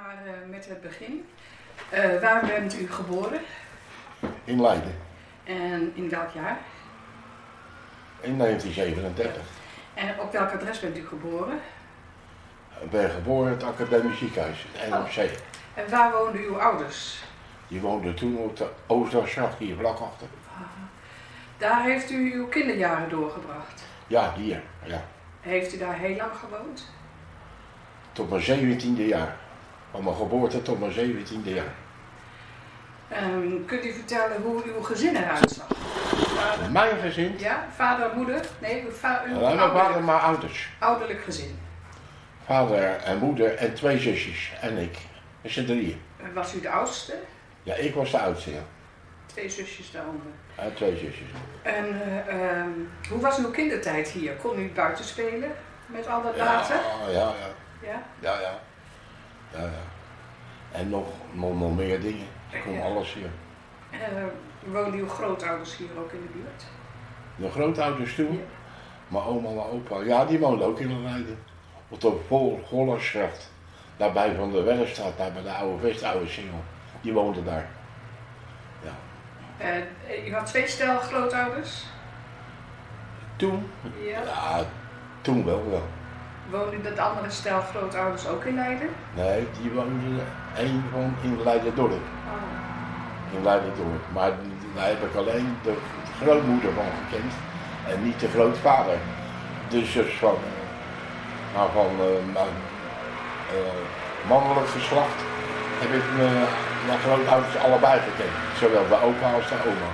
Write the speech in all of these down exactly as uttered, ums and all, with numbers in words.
maar uh, met het begin. Uh, waar bent u geboren? In Leiden. En in welk jaar? In negentien zevenendertig. En op welk adres bent u geboren? Ik ben geboren in het Academisch Ziekenhuis, het N O C. Oh. En waar woonden uw ouders? Die woonden toen op de Oosterstraat, hier vlak achter. Daar heeft u uw kinderjaren doorgebracht? Ja, hier, ja. Heeft u daar heel lang gewoond? Tot mijn zeventiende jaar. Van mijn geboorte tot mijn zeventiende jaar. Um, kunt u vertellen hoe uw gezin eruit zag? Vader... Mijn gezin? Ja, vader, moeder? Nee, uw va uw ja, mijn vader, mijn ouders. Ouderlijk gezin. Vader en moeder en twee zusjes en ik. Dat zijn drieën. Was u de oudste? Ja, ik was de oudste, ja. Twee zusjes daaronder. Ja, twee zusjes. En uh, um, hoe was uw kindertijd hier? Kon u buiten spelen met al dat water? Ja, ja, ja. Ja? Ja, ja. Ja, ja. En nog, nog, nog meer dingen. Ik kon ja. alles hier. Uh, woonden uw grootouders hier ook in de buurt? De grootouders toen? Ja. Mijn oma en mijn opa. Ja, die woonden ook in Leiden. Op de Gollersgracht. Daarbij van de Wellenstraat, daar bij de oude West, oude Singel. Die woonden daar. Ja. Uh, u had twee stel grootouders? Toen? Ja. Ja, toen wel wel. Woonde dat andere stel grootouders ook in Leiden? Nee, die woonde één van in Leiden-dorp. Oh. In Leiden-dorp. Maar daar heb ik alleen de grootmoeder van gekend. En niet de grootvader. De zus van, maar van uh, mijn uh, mannelijk geslacht heb ik mijn, mijn grootouders allebei gekend. Zowel de opa als de oma.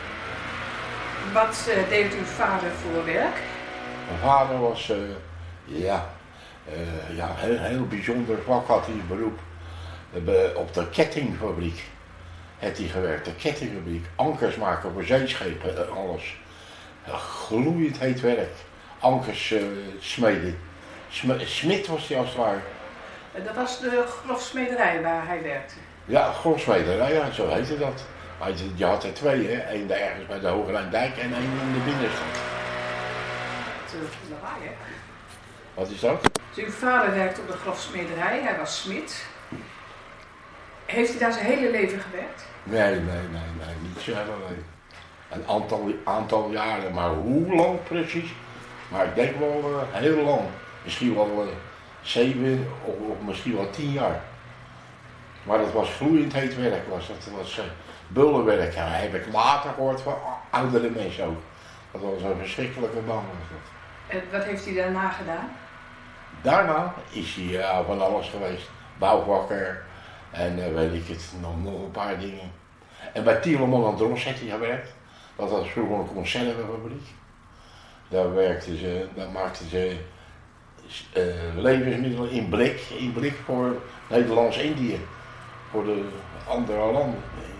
Wat uh, deed uw vader voor werk? Mijn vader was, uh, ja, uh, ja, heel, heel bijzonder vak had hij een beroep. Uh, op de kettingfabriek heeft hij gewerkt. De kettingfabriek, ankers maken voor zeeschepen en alles. Ja, gloeiend heet werk. Ankers uh, smeden. Sm Smid was hij als het ware. Dat was de grofsmederij waar hij werkte? Ja, grofsmederij, ja, zo heette dat. Maar je had er twee, hè. Eén ergens bij de Hoge Rijndijk en één in de binnenstad. Dat is lawaai, hè? Wat is dat? Dus uw vader werkte op de grofsmederij, hij was smid. Heeft hij daar zijn hele leven gewerkt? Nee, nee, nee, nee, niet zo heel lang. Een aantal, aantal jaren, maar hoe lang precies? Maar ik denk wel uh, heel lang. Misschien wel uh, zeven of, of misschien wel tien jaar. Maar dat was gloeiend heet werk, was dat was uh, bullenwerk. Ja, dat heb ik later gehoord van oudere mensen ook. Dat was een verschrikkelijke baan. En wat heeft hij daarna gedaan? Daarna is hij uh, van alles geweest. Bouwvakker en uh, weet ik het, nog, nog een paar dingen. En bij Tieleman en Dros heeft hij gewerkt. Dat was vroeger een conservenfabriek. Daar werkten ze, daar maakten ze uh, levensmiddelen in blik, in blik voor Nederlands-Indië. Voor de andere landen.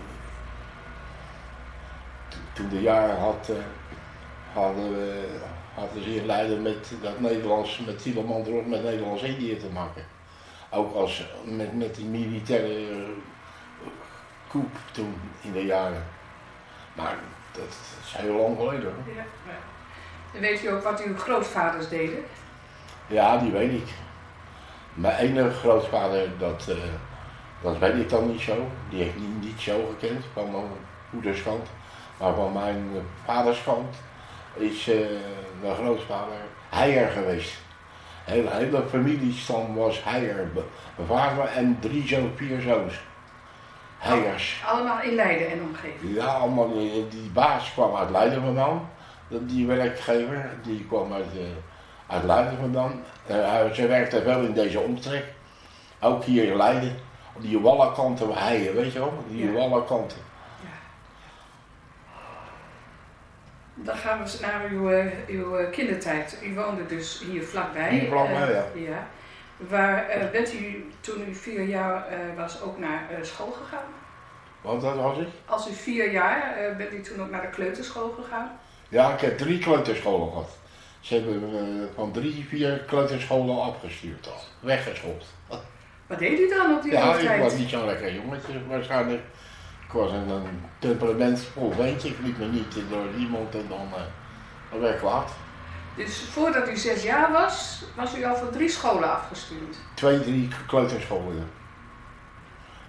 Toen de jaren had, uh, hadden, we, hadden ze in Leiden met dat Nederlands, met Tieleman Dros, met Nederlands-Indië te maken. Ook als met, met die militaire coup toen in de jaren. Maar dat is heel lang geleden hoor. Ja, ja. En weet u ook wat uw grootvaders deden? Ja, die weet ik. Mijn ene grootvader, dat, uh, dat weet ik dan niet zo. Die heeft niet, niet zo gekend van mijn moederskant. Maar van mijn vaderskant is uh, mijn grootvader heier geweest. De hele, hele familiestam was heier. Mijn vader en drie zoon, vier zoons. Heiers. Allemaal in Leiden en omgeving? Ja, allemaal. Die, die baas kwam uit Leiden vandaan. Die werkgever, die kwam uit, uh, uit Leiden vandaan. Uh, ze werkte wel in deze omtrek. Ook hier in Leiden. Op die wallenkanten, heien, weet je wel? Die ja. wallenkanten. Ja. Dan gaan we naar uw, uh, uw kindertijd. U woonde dus hier vlakbij. Hier vlakbij, uh, ja. ja. Waar uh, bent u toen u vier jaar uh, was ook naar uh, school gegaan? Wat dat was ik? Als u vier jaar, uh, bent u toen ook naar de kleuterschool gegaan? Ja, ik heb drie kleuterscholen gehad. Ze hebben uh, van drie, vier kleuterscholen afgestuurd al. Weggeschopt. Wat deed u dan op die ja, leeftijd? Ja, ik was niet zo'n lekker jongetje waarschijnlijk. Ik was een, een temperamentvol ventje. Ik liep me niet door iemand en dan, uh, dan werd ik kwaad. Dus voordat u zes jaar was, was u al van drie scholen afgestuurd? Twee, drie kleuterscholen.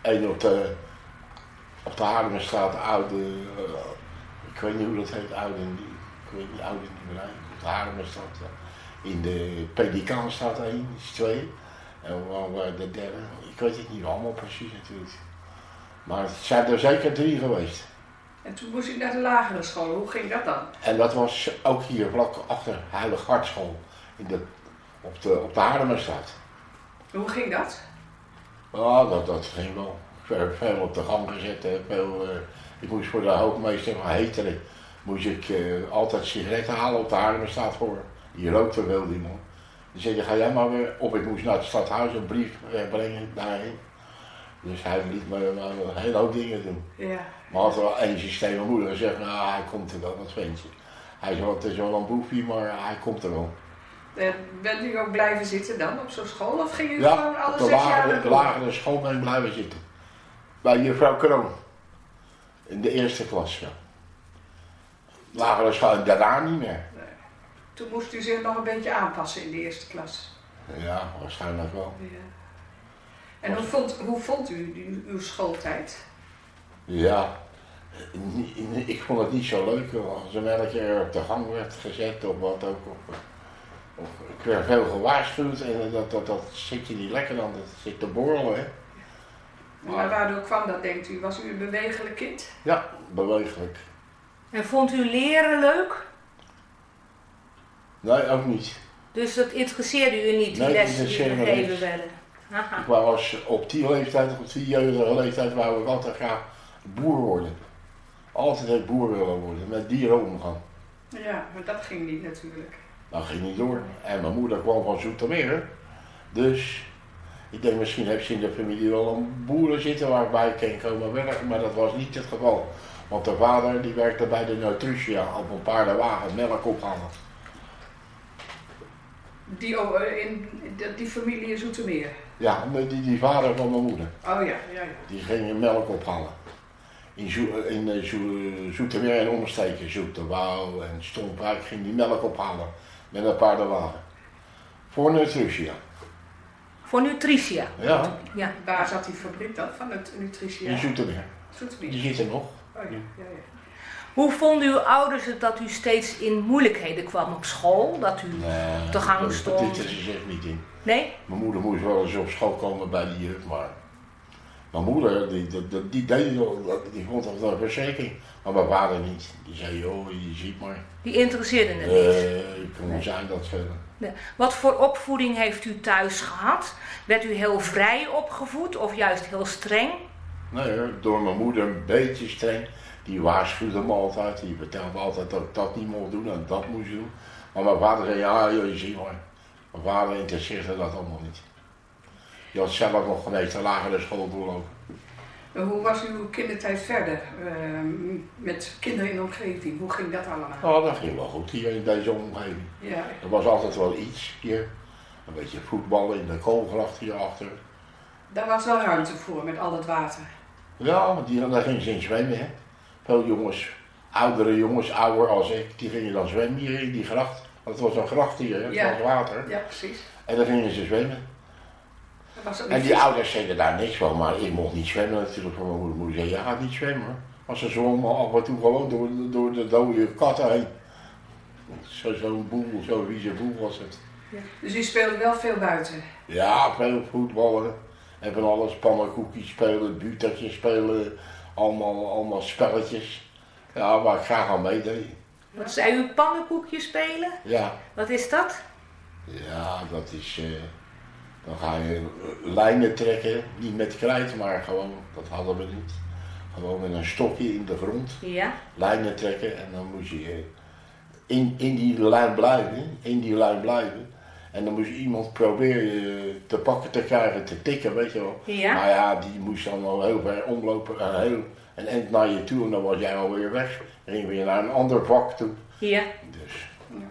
een op de, op de Haarlemmerstraat, oude, uh, ik weet niet hoe dat heet, oude, ik weet niet, oude niet meer, op de Haarlemmerstraat. In de Pelikaan staat er één, is twee. En waar de derde, ik weet het niet allemaal precies natuurlijk. Maar het zijn er zeker drie geweest. En toen moest ik naar de lagere school, hoe ging dat dan? En dat was ook hier vlak achter Heilig Hartschool, in de, op de, op de Haarlemmerstraat. Hoe ging dat? Ja, dat, dat ging wel. Veel, veel op de gang gezet. Veel, uh, ik moest voor de hoofdmeester van Heteren, moest ik uh, altijd sigaretten halen op de Haarlemmerstraat voor. Die rookte wel die man. Die zei, ga jij maar weer op. Ik moest naar het stadhuis een brief brengen daarheen. Dus hij liet me een hele hoop dingen doen. Ja. Maar had er wel één systeem. Mijn moeder gezegd, nou hij komt er wel, dat ventje. Hij zei, het is wel een boefje, maar hij komt er wel. En bent u ook blijven zitten dan op zo'n school? Of ging u ja, gewoon alle op de zes jaar lagere, lagere school ben ik blijven zitten. Bij juffrouw Kroon. In de eerste klas, ja. Lagere school, en daarna niet meer. Nee. Toen moest u zich nog een beetje aanpassen in de eerste klas. Ja, waarschijnlijk wel. Ja. En hoe vond, hoe vond u die, uw schooltijd? Ja, ik vond het niet zo leuk als een elke keer op de gang werd gezet of wat ook. Of, of, ik werd veel gewaarschuwd en dat, dat, dat zit je niet lekker dan, dat zit te borrelen. Hè. Maar waardoor kwam dat, denkt u? Was u een bewegelijk kind? Ja, bewegelijk. En vond u leren leuk? Nee, ook niet. Dus dat interesseerde u niet, die nee, lessen die me gegeven niks. werden? Aha. Ik wou als op die leeftijd, op die jeugdige leeftijd, wou ik altijd graag boer worden. Altijd het boer willen worden, met dieren omgaan. Ja, maar dat ging niet natuurlijk. Dat ging niet door. En mijn moeder kwam van Zoetermeer. Dus ik denk misschien heeft ze in de familie wel een boeren zitten waarbij ik kan komen werken, maar dat was niet het geval. Want de vader die werkte bij de Nutritia op een paardenwagen, melk ophalen. Die, oh, in, die, die familie in Zoetermeer? Ja, die, die vader van mijn moeder. Oh ja, ja, ja. Die ging melk ophalen. In, Zo, in Zo, Zoetermeer en omstreken, Zoeterwouw en Stomprijk ging die melk ophalen met een paardenwagen. Voor Nutritia. Voor Nutritia? Ja. Ja. Waar zat die fabriek dan, van het Nutritia? In Zoetermeer. Zoetermeer. Die zit er nog. Oh ja, ja, ja. Hoe vonden uw ouders het dat u steeds in moeilijkheden kwam op school? Dat u Nee, op de gang dat stond? zit er zich niet in. Nee? Mijn moeder moest wel eens op school komen bij die jeugd, maar mijn moeder die, die, die, die deed wel, die vond dat een verzekering, maar mijn vader niet. Die zei, joh, je ziet maar. Die interesseerde het niet? Uh, ik kon Nee. zijn dat schelen. Nee. Wat voor opvoeding heeft u thuis gehad? Werd u heel vrij opgevoed of juist heel streng? Nee hoor, door mijn moeder een beetje streng. Die waarschuwde me altijd, die vertelde altijd dat ik dat niet mocht doen en dat moest doen. Maar mijn vader zei, ja joh, je ziet maar. Mijn vader interesseerde dat allemaal niet. Je had zelf nog geen eens een lagere school doorlopen. Hoe was uw kindertijd verder? Uh, met kinderen in de omgeving, hoe ging dat allemaal? Oh, dat ging wel goed hier in deze omgeving. Ja. Er was altijd wel iets hier. Een beetje voetballen in de koolgracht hierachter. Daar was wel ruimte voor met al het water. Ja, want die, daar gingen ze in zwemmen. Hè. Veel jongens, oudere jongens, ouder als ik, die gingen dan zwemmen hier in die gracht. Want het was een gracht hier, hè. Het Ja. was water. Ja, precies. En dan gingen ze zwemmen. Was het En niet die vies? ouders zeiden daar niks van, maar ik mocht niet zwemmen natuurlijk. Van mijn moeder, moeder zei, ja, gaat niet zwemmen. Maar ze zwommen af en toe gewoon door, door de dode katten heen. Zo'n zo boel, zo'n vieze boel was het. Ja. Dus u speelde wel veel buiten? Ja, veel voetballen. En van alles, pannenkoekjes spelen, butertjes spelen, allemaal, allemaal spelletjes. Ja, waar ik graag aan meedeed. Wat zei u, pannenkoekjes spelen? Ja, Wat is dat? ja, dat is, uh, dan ga je uh, lijnen trekken, niet met krijt, maar gewoon, dat hadden we niet. Gewoon met een stokje in de grond, Ja. lijnen trekken en dan moest je uh, in, in die lijn blijven, in die lijn blijven. En dan moest iemand proberen te pakken te krijgen, te tikken, weet je wel. Ja. Maar ja, die moest dan wel heel ver omlopen, uh, heel, een eind naar je toe en dan was jij alweer weg. Dan ging je naar een ander vak toe. Ja. Dus. Ja.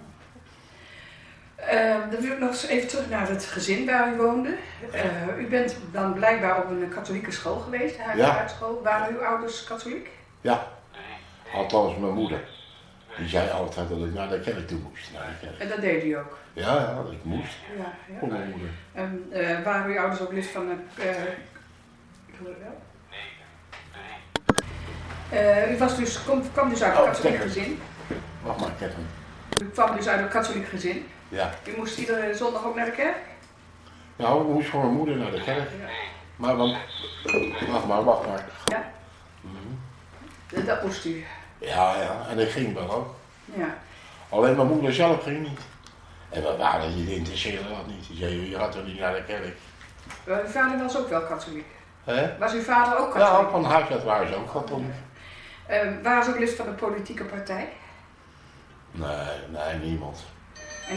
Uh, dan wil ik nog eens even terug naar het gezin waar u woonde. Uh, u bent dan blijkbaar op een katholieke school geweest, de Huisartsschool. Waren uw ouders katholiek? Ja, althans mijn moeder. Die zei altijd dat ik naar de kerk toe moest. Naar de kerk. En dat deed u ook? Ja, ja, dat ik moest. Ja, ja. Voor mijn moeder. En uh, waren uw ouders ook lid van een uh, het wel? Uh, u was dus, kom, kwam dus uit een oh, katholiek gezin. Wacht maar, ik heb hem. U kwam dus uit een katholiek gezin. Ja. U moest iedere zondag ook naar de kerk? Nou, ik moest voor mijn moeder naar de kerk. Ja. Maar dan... Wacht maar, wacht maar. Ja. Mm-hmm. Dat moest u? Ja, ja. En ik ging wel ook. Ja. Alleen mijn moeder zelf ging niet. En mijn vader, die interesseerde dat niet. Die zei, je gaat er niet naar de kerk. Uh, uw vader was ook wel katholiek? Hè? Was uw vader ook katholiek? Ja, van huis uit waren ze ook katholiek. Uh, waren ze ook lid van een politieke partij? Nee, nee, niemand. En...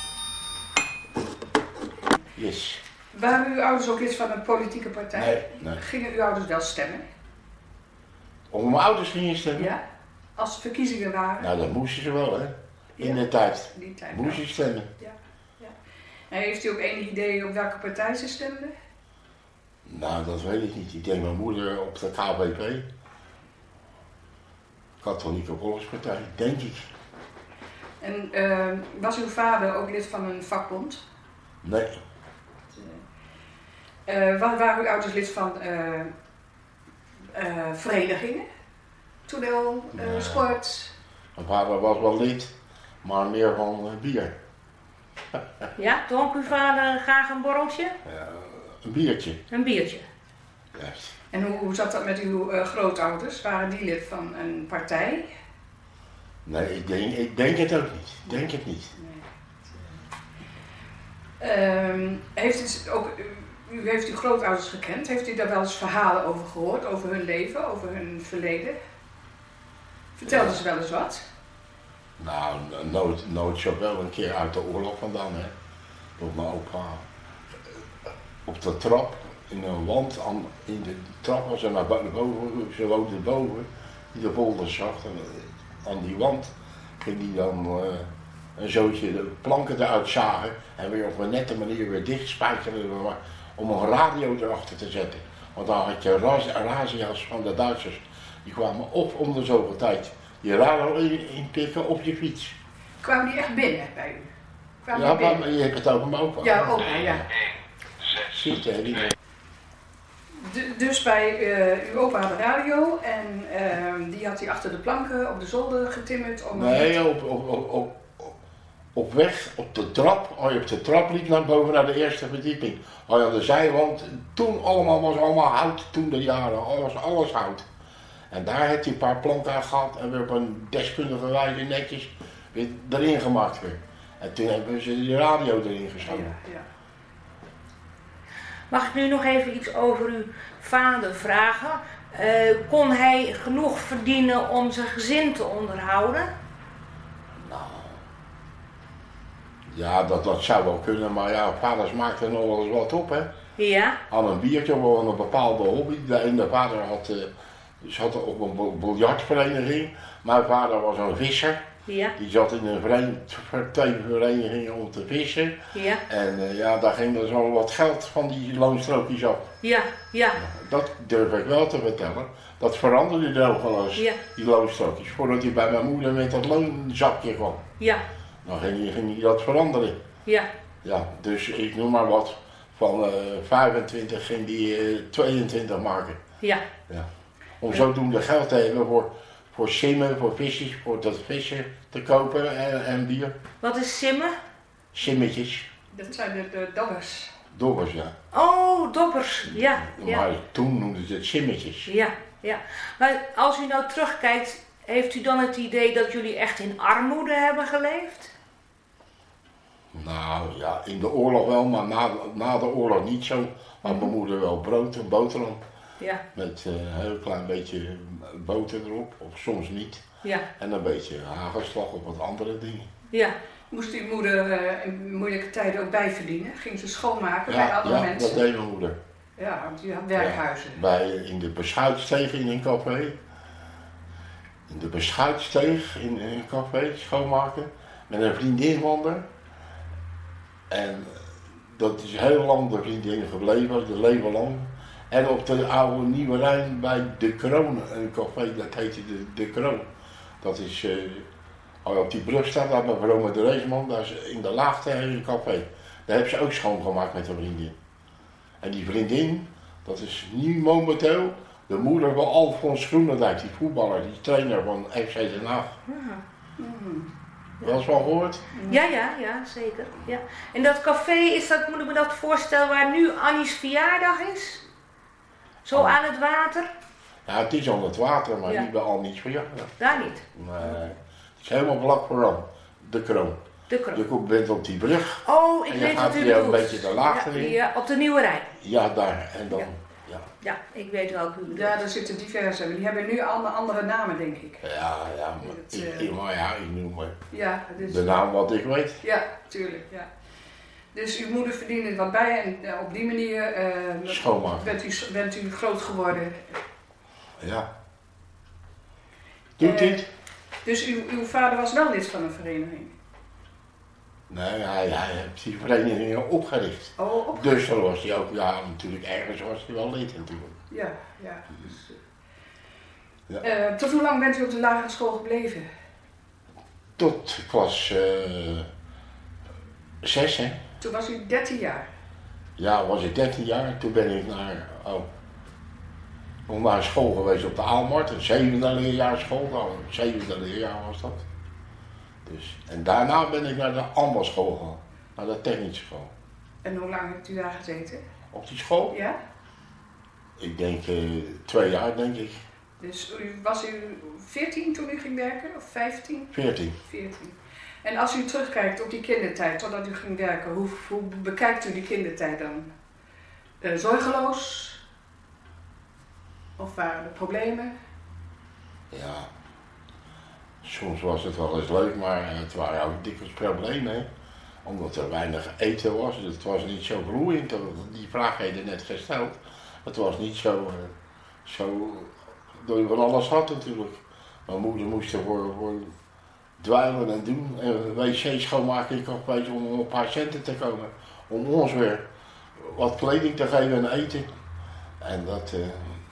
Yes. Waren uw ouders ook lid van een politieke partij? Nee, nee. Gingen uw ouders wel stemmen? Of mijn ouders gingen stemmen? Ja. Als verkiezingen waren? Nou, dat moesten ze wel, hè. In ja. de tijd. Die tijd moesten ze stemmen. Ja. Ja. En heeft u ook enig idee op welke partij ze stemden? Nou, dat weet ik niet. Ik denk mijn moeder op de K V P. Katholieke Volkspartij, denk ik. En uh, was uw vader ook lid van een vakbond? Nee. Uh, waren uw ouders lid van uh, uh, verenigingen? Toneel, uh, nee. Sport? Mijn vader was wel lid, maar meer van uh, bier. Ja, dronk uw vader graag een borreltje? Ja, een biertje. Een biertje. Juist. En hoe, hoe zat dat met uw uh, grootouders? Waren die lid van een partij? Nee, ik denk, ik denk het ook niet. Ik denk het niet. Nee. Um, heeft het ook, u heeft uw grootouders gekend. Heeft u daar wel eens verhalen over gehoord? Over hun leven, over hun verleden? Vertelden ja. ze wel eens wat? Nou, nooit, nooit zo wel een keer uit de oorlog vandaan, hè. Door mijn opa. Op de trap, in een wand, aan, in de trap was ze naar boven, ze woonde boven, in de polderschacht. En aan die wand ging die dan uh, een zootje de planken eruit zagen en weer op een nette manier weer dichtspijkeren om een radio erachter te zetten. Want dan had je raz, razzia's van de Duitsers, die kwamen op om de zoveel tijd die radio inpikken op je fiets. Kwamen die echt binnen bij u? Kwamen ja, die maar je hebt het over mijn opa. Ja, opa, ja. Zitten, hè, die... Dus bij uh, uw opa had een radio en uh, die had hij achter de planken op de zolder getimmerd om... Nee, op, op, op, op, op weg, op de trap, als je op de trap liep naar boven naar de eerste verdieping. Als je aan de zijwand, toen allemaal was allemaal hout, toen de jaren, alles, alles hout. En daar heeft hij een paar planken aan gehad en weer op een deskundige wijze netjes weer erin gemaakt weer. En toen hebben ze die radio erin geschoven. Ja, ja. Mag ik nu nog even iets over uw vader vragen? Uh, kon hij genoeg verdienen om zijn gezin te onderhouden? Nou, ja, dat, dat zou wel kunnen, maar ja, vaders maakten nog wel eens wat op, hè. Ja. Aan een biertje of aan een bepaalde hobby. De ene vader had, uh, zat op een biljartvereniging, mijn vader was een visser. Ja. Die zat in een vereniging om te vissen. Ja. En uh, ja, daar ging er zo wat geld van die loonstrookjes af. Ja, ja. Dat durf ik wel te vertellen. Dat veranderde er ook wel eens, ja. Die loonstrookjes. Voordat hij bij mijn moeder met dat loonzakje kwam. Ja. Dan ging hij, ging hij dat veranderen. Ja. Ja, dus ik noem maar wat. Van uh, vijfentwintig ging hij uh, tweeëntwintig maken. Ja. Ja. Om zodoende geld te hebben voor... Voor simmen, voor visjes, voor dat vissen te kopen en, en bier. Wat is simmen? Simmetjes. Dat zijn de, de dobbers. Dobbers, ja. Oh, dobbers, ja. Maar ja. toen noemden ze het simmetjes. Ja, ja. Maar als u nou terugkijkt, heeft u dan het idee dat jullie echt in armoede hebben geleefd? Nou ja, in de oorlog wel, maar na, na de oorlog niet zo. Had mm-hmm. mijn moeder wel brood en boterham. Ja. Met uh, een heel klein beetje boter erop, of soms niet. Ja. En een beetje hagelslag op wat andere dingen. Ja. Moest uw moeder uh, in moeilijke tijden ook bijverdienen? Ging ze schoonmaken ja, bij andere ja, mensen? Ja, dat deed mijn moeder. Ja, want u had werkhuizen. Ja, bij, in de Beschuitsteeg in een café. In de Beschuitsteeg in, in een café schoonmaken. Met een vriendin van haar. En dat is heel lang de vriendin gebleven, de leven lang. En op de oude Nieuwe Rijn bij De Kroon, een café, dat heette De, de Kroon. Dat is, uh, als je op die brug staat, daar bij Vrome de Reesman, daar is in de laagte een café. Daar hebben ze ook schoongemaakt met een vriendin. En die vriendin, Dat is nu momenteel de moeder van Alfons Groenendijk, die voetballer, die trainer van F C Den Haag. Ja. Mm. Wel eens van gehoord? Ja, ja, ja, zeker. Ja. En dat café, is dat, moet ik me dat voorstellen, waar nu Annie's verjaardag is? Zo Oh. aan het water? Ja, het is aan het water, maar Ja. niet bij Annie's verjaardag. Daar niet. Nee, het is helemaal vlak vooraan, de kroon. De kroon. Je komt bent op die brug, Oh, ik en je weet gaat wat u hier een bedoelt. beetje de laagte ja, in. ja, op de Nieuwe Rijn. ja daar, en dan, Ja. ja, Ja, ik weet welke u bedoelt. Ja, er zitten diverse, maar die hebben nu allemaal andere namen, denk ik. ja, ja, maar, Het, ik, eh, ik, maar ja, ik noem maar Ja, dus, de naam wat ik weet. ja, tuurlijk, ja. Dus uw moeder verdiende wat bij en ja, op die manier eh, Schoonmaken. bent, u, bent u groot geworden. Ja. Doet Eh, dit? Dus uw, uw vader was wel lid van een vereniging? Nee, hij, hij heeft die verenigingen opgericht. Oh, op. Dus dan was hij ook, ja, natuurlijk ergens was hij wel lid natuurlijk. Ja, ja. Dus, Ja. eh, tot hoe lang bent u op de lagere school gebleven? Tot klas uh, zes, hè. Toen was u dertien jaar. Ja, was ik dertien jaar, toen ben ik naar, oh, nog naar school geweest op de Aalmart, een zevende leerjaarschool, nou, een zevende leerjaar was dat. Dus, en daarna ben ik naar de ambachtsschool gegaan, naar de technische school. En hoe lang hebt u daar gezeten? Op die school, Ja? ik denk uh, twee jaar denk ik, Dus u, was u veertien toen u ging werken? Of vijftien? veertien. veertien. En als u terugkijkt op die kindertijd, totdat u ging werken, hoe, hoe bekijkt u die kindertijd dan? Uh, zorgeloos? Of waren er problemen? Ja, soms was het wel eens leuk, maar het waren ook dikwijls problemen, hè. Omdat er weinig eten was, dus het was niet zo vloeiend, die vraag heb je net gesteld. Het was niet zo, uh, zo dat je van alles had natuurlijk. Mijn moeder moest ervoor voor dweilen en doen, en wc schoonmaken, ik had geweest om een paar centen te komen. Om ons weer wat kleding te geven en eten. En dat, uh,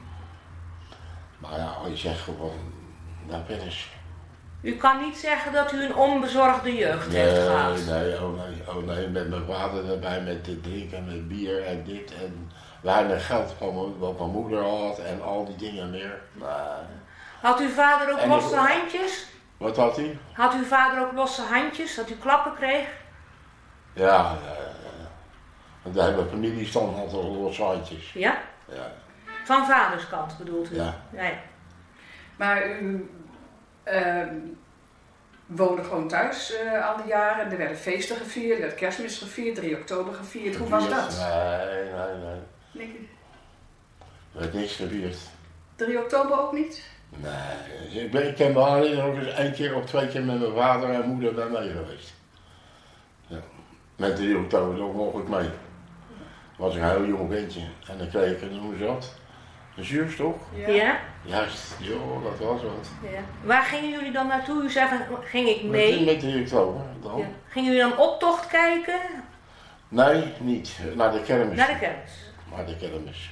maar ja, als je zegt gewoon, nou ben eens. U kan niet zeggen dat u een onbezorgde jeugd Nee, heeft gehad. nee, oh nee, oh nee, met mijn vader erbij, met dit drinken, met bier en dit en weinig geld van mijn, wat mijn moeder had en al die dingen meer. Nee. Had uw vader ook En losse ik- handjes? Wat had hij? Had uw vader ook losse handjes? Dat u klappen kreeg? Ja, ja, ja, ja. Want de hele familiestand had al losse handjes. Ja? Ja, Van vaderskant bedoelt u? ja. Nee. Maar u uh, woonde gewoon thuis uh, al die jaren. Er werden feesten gevierd, er werd kerstmis gevierd, drie oktober gevierd. Hoe was dat? Nee, nee, nee. Nee. Er werd niks gevierd. drie oktober ook niet? Nee, ik, ben, ik ken me alleen nog eens één keer of twee keer met mijn vader en moeder bij mee geweest. Ja. Met drie oktober nog mocht ik mee. Was ik een heel jong ventje en dan kreeg ik een, hoe ze dat? Een zuurstok. Ja? Ja? Juist, joh, dat was wat. Waar gingen jullie dan naartoe? U zei van, ging ik Met, mee? met drie oktober dan. Ja. Gingen jullie dan optocht kijken? Nee, niet. Naar de kermis. Naar de kermis. Naar de kermis.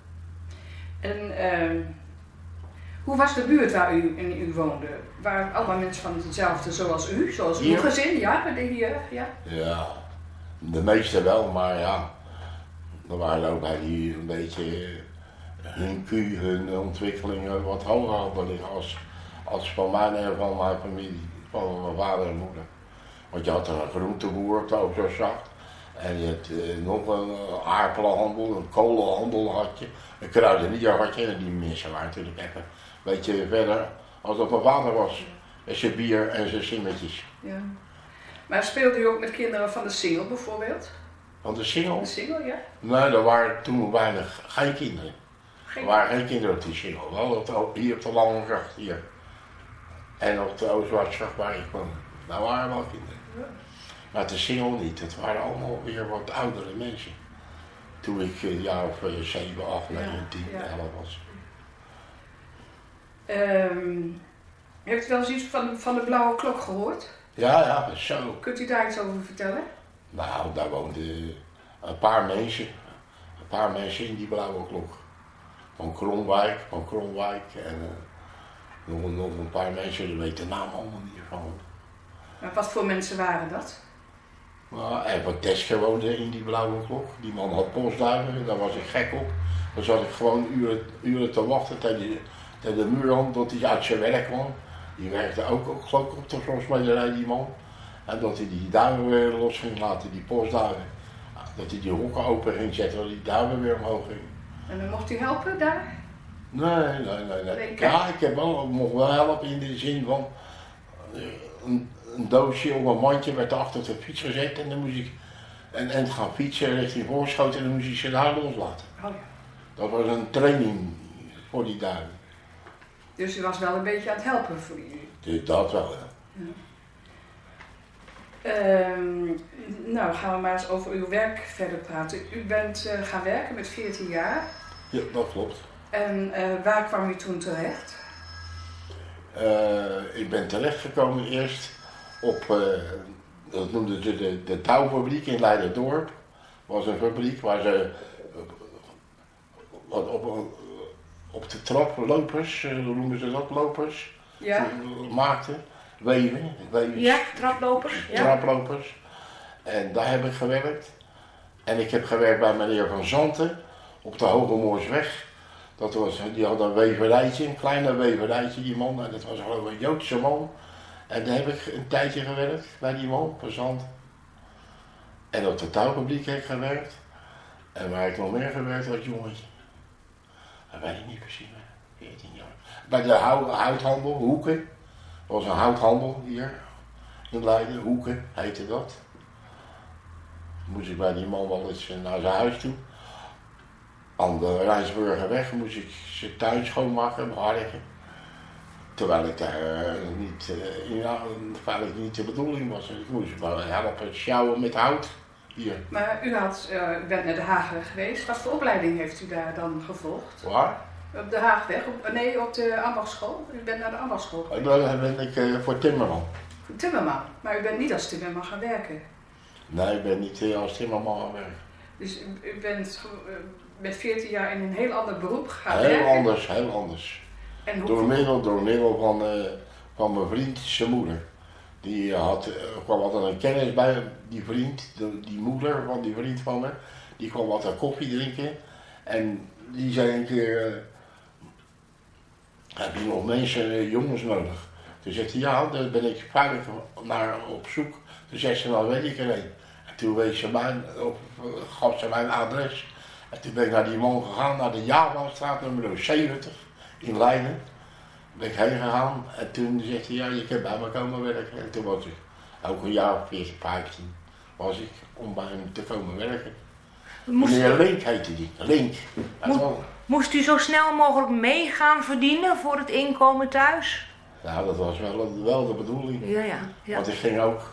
En uh, hoe was de buurt waar u in u woonde? Waren allemaal mensen van hetzelfde zoals u? Zoals uw Hier? gezin? Ja, de hier, ja. Ja, de meeste wel, maar ja. Er waren ook bij die een beetje hun Q, hun ontwikkelingen wat hoger hadden liggen als, als van mij en van mijn familie, van mijn vader en moeder. Want je had er een groenteboer op de Overstraat. En je had uh, nog een uh, aardappelenhandel, een kolenhandel had je, een kruidenier had je. En die mensen waren natuurlijk even een beetje verder als dat mijn vader was. En zijn bier en zijn simmetjes. ja. Maar speelde u ook met kinderen van de single bijvoorbeeld? Want de single? De single, ja. Nee, er waren toen weinig, geen kinderen. Geen... Er waren geen kinderen op die single. Wel op de, hier op de Lange Gracht hier. En op de Oostwaartsgracht waar ik kwam. Daar waren wel kinderen. Ja. Maar de single niet. Het waren allemaal weer wat oudere mensen. Toen ik een jaar of uh, zeven, acht, negen, tien, ja. elf was. Um, heeft u wel eens iets van, van de blauwe klok gehoord? Ja, ja, zo. Kunt u daar iets over vertellen? Nou, daar woonden een paar mensen. Een paar mensen in die blauwe klok. Van Kromwijk, van Kromwijk en uh, nog, nog een paar mensen, die weten de naam allemaal niet van. Maar wat voor mensen waren dat? Nou, en van Teske woonde in die blauwe klok. Die man had postduiven, daar was ik gek op. Dan zat ik gewoon uren, uren te wachten tegen, tegen de muur aan tot hij uit zijn werk kwam. Die werkte ook, ook geloof ik op de grosmederij, die man. En dat hij die duiven weer los ging laten, die postduiven. Dat hij die hokken open ging zetten, dat die duiven weer omhoog gingen. En dan mocht u helpen daar? Nee, nee, nee. nee. Nee, ja, ik heb wel, ik mocht wel helpen in de zin van een, een doosje of een mandje werd achter op de fiets gezet en dan moest ik en, en gaan fietsen richting Voorschoten en dan moest ik ze daar loslaten. Oh ja. Dat was een training voor die duiven. Dus u was wel een beetje aan het helpen voor jullie? Dus dat wel, ja. Ja. Ehm, nou, gaan we maar eens over uw werk verder praten. U bent uh, gaan werken met veertien jaar. Ja, dat klopt. En uh, waar kwam u toen terecht? Uh, ik ben terechtgekomen eerst op, uh, dat noemden ze de, de touwfabriek in Leiderdorp. Dat was een fabriek waar ze uh, wat op, op de trap lopers, uh, hoe noemen ze dat, lopers, Ja. maakten. Weven, weven. Ja, traplopers. Ja. Traplopers. En daar heb ik gewerkt. En ik heb gewerkt bij meneer Van Zanten op de Hogemoorsweg. Dat was, die had een weverijtje, een kleine weverijtje, die man. En dat was geloof ik een Joodse man. En daar heb ik een tijdje gewerkt bij die man, Van Zanten. En op de touwfabriek heb ik gewerkt. En waar ik nog meer gewerkt had, jongetje. Dat weet ik niet precies meer. veertien jaar. Bij de houthandel, Hoeken. Er was een houthandel hier in Leiden, Hoeken heette dat. Moest ik bij die man wel eens naar zijn huis toe. Aan de Rijnsburgerweg moest ik zijn tuin schoonmaken, behartigen. Terwijl ik daar uh, niet, uh, ja, terwijl ik niet de bedoeling was. Ik moest wel helpen sjouwen met hout hier. Maar u, had, uh, u bent naar de Haag geweest. Wat voor opleiding heeft u daar dan gevolgd? Waar? Op de Haagweg? Op, nee, op de ambachtschool. U bent naar de ambachtschool. Ik ben, ben ik uh, voor timmerman. Timmerman. Maar u bent niet als timmerman gaan werken. Nee, ik ben niet uh, als timmerman gaan werken. Dus u, u bent uh, met veertien jaar in een heel ander beroep gaan heel werken? Heel anders, heel anders. En hoe... Door middel, door middel van, uh, van mijn vriend, zijn moeder. Die had, uh, kwam altijd een kennis bij, die vriend, de, die moeder van die vriend van me. Die kwam altijd koffie drinken. En die zei een keer, uh, heb je nog mensen, uh, jongens nodig? Toen zei hij, ja, daar ben ik veilig naar op zoek. Toen zei ze, nou weet ik er een. En toen wees ze mij, op, gaf ze mijn adres. En toen ben ik naar die man gegaan, naar de Javastraat nummer zeventig in Leiden. Ben ik heen gegaan en toen zegt hij, ja, je kunt bij me komen werken. En toen was ik ook een jaar of veertien, vijftien was ik om bij hem te komen werken. Moest, Meneer Link heette die, Link. Moest, moest u zo snel mogelijk mee gaan verdienen voor het inkomen thuis? Nou, dat was wel, wel de bedoeling. Ja, ja, ja. Want ik ging ook,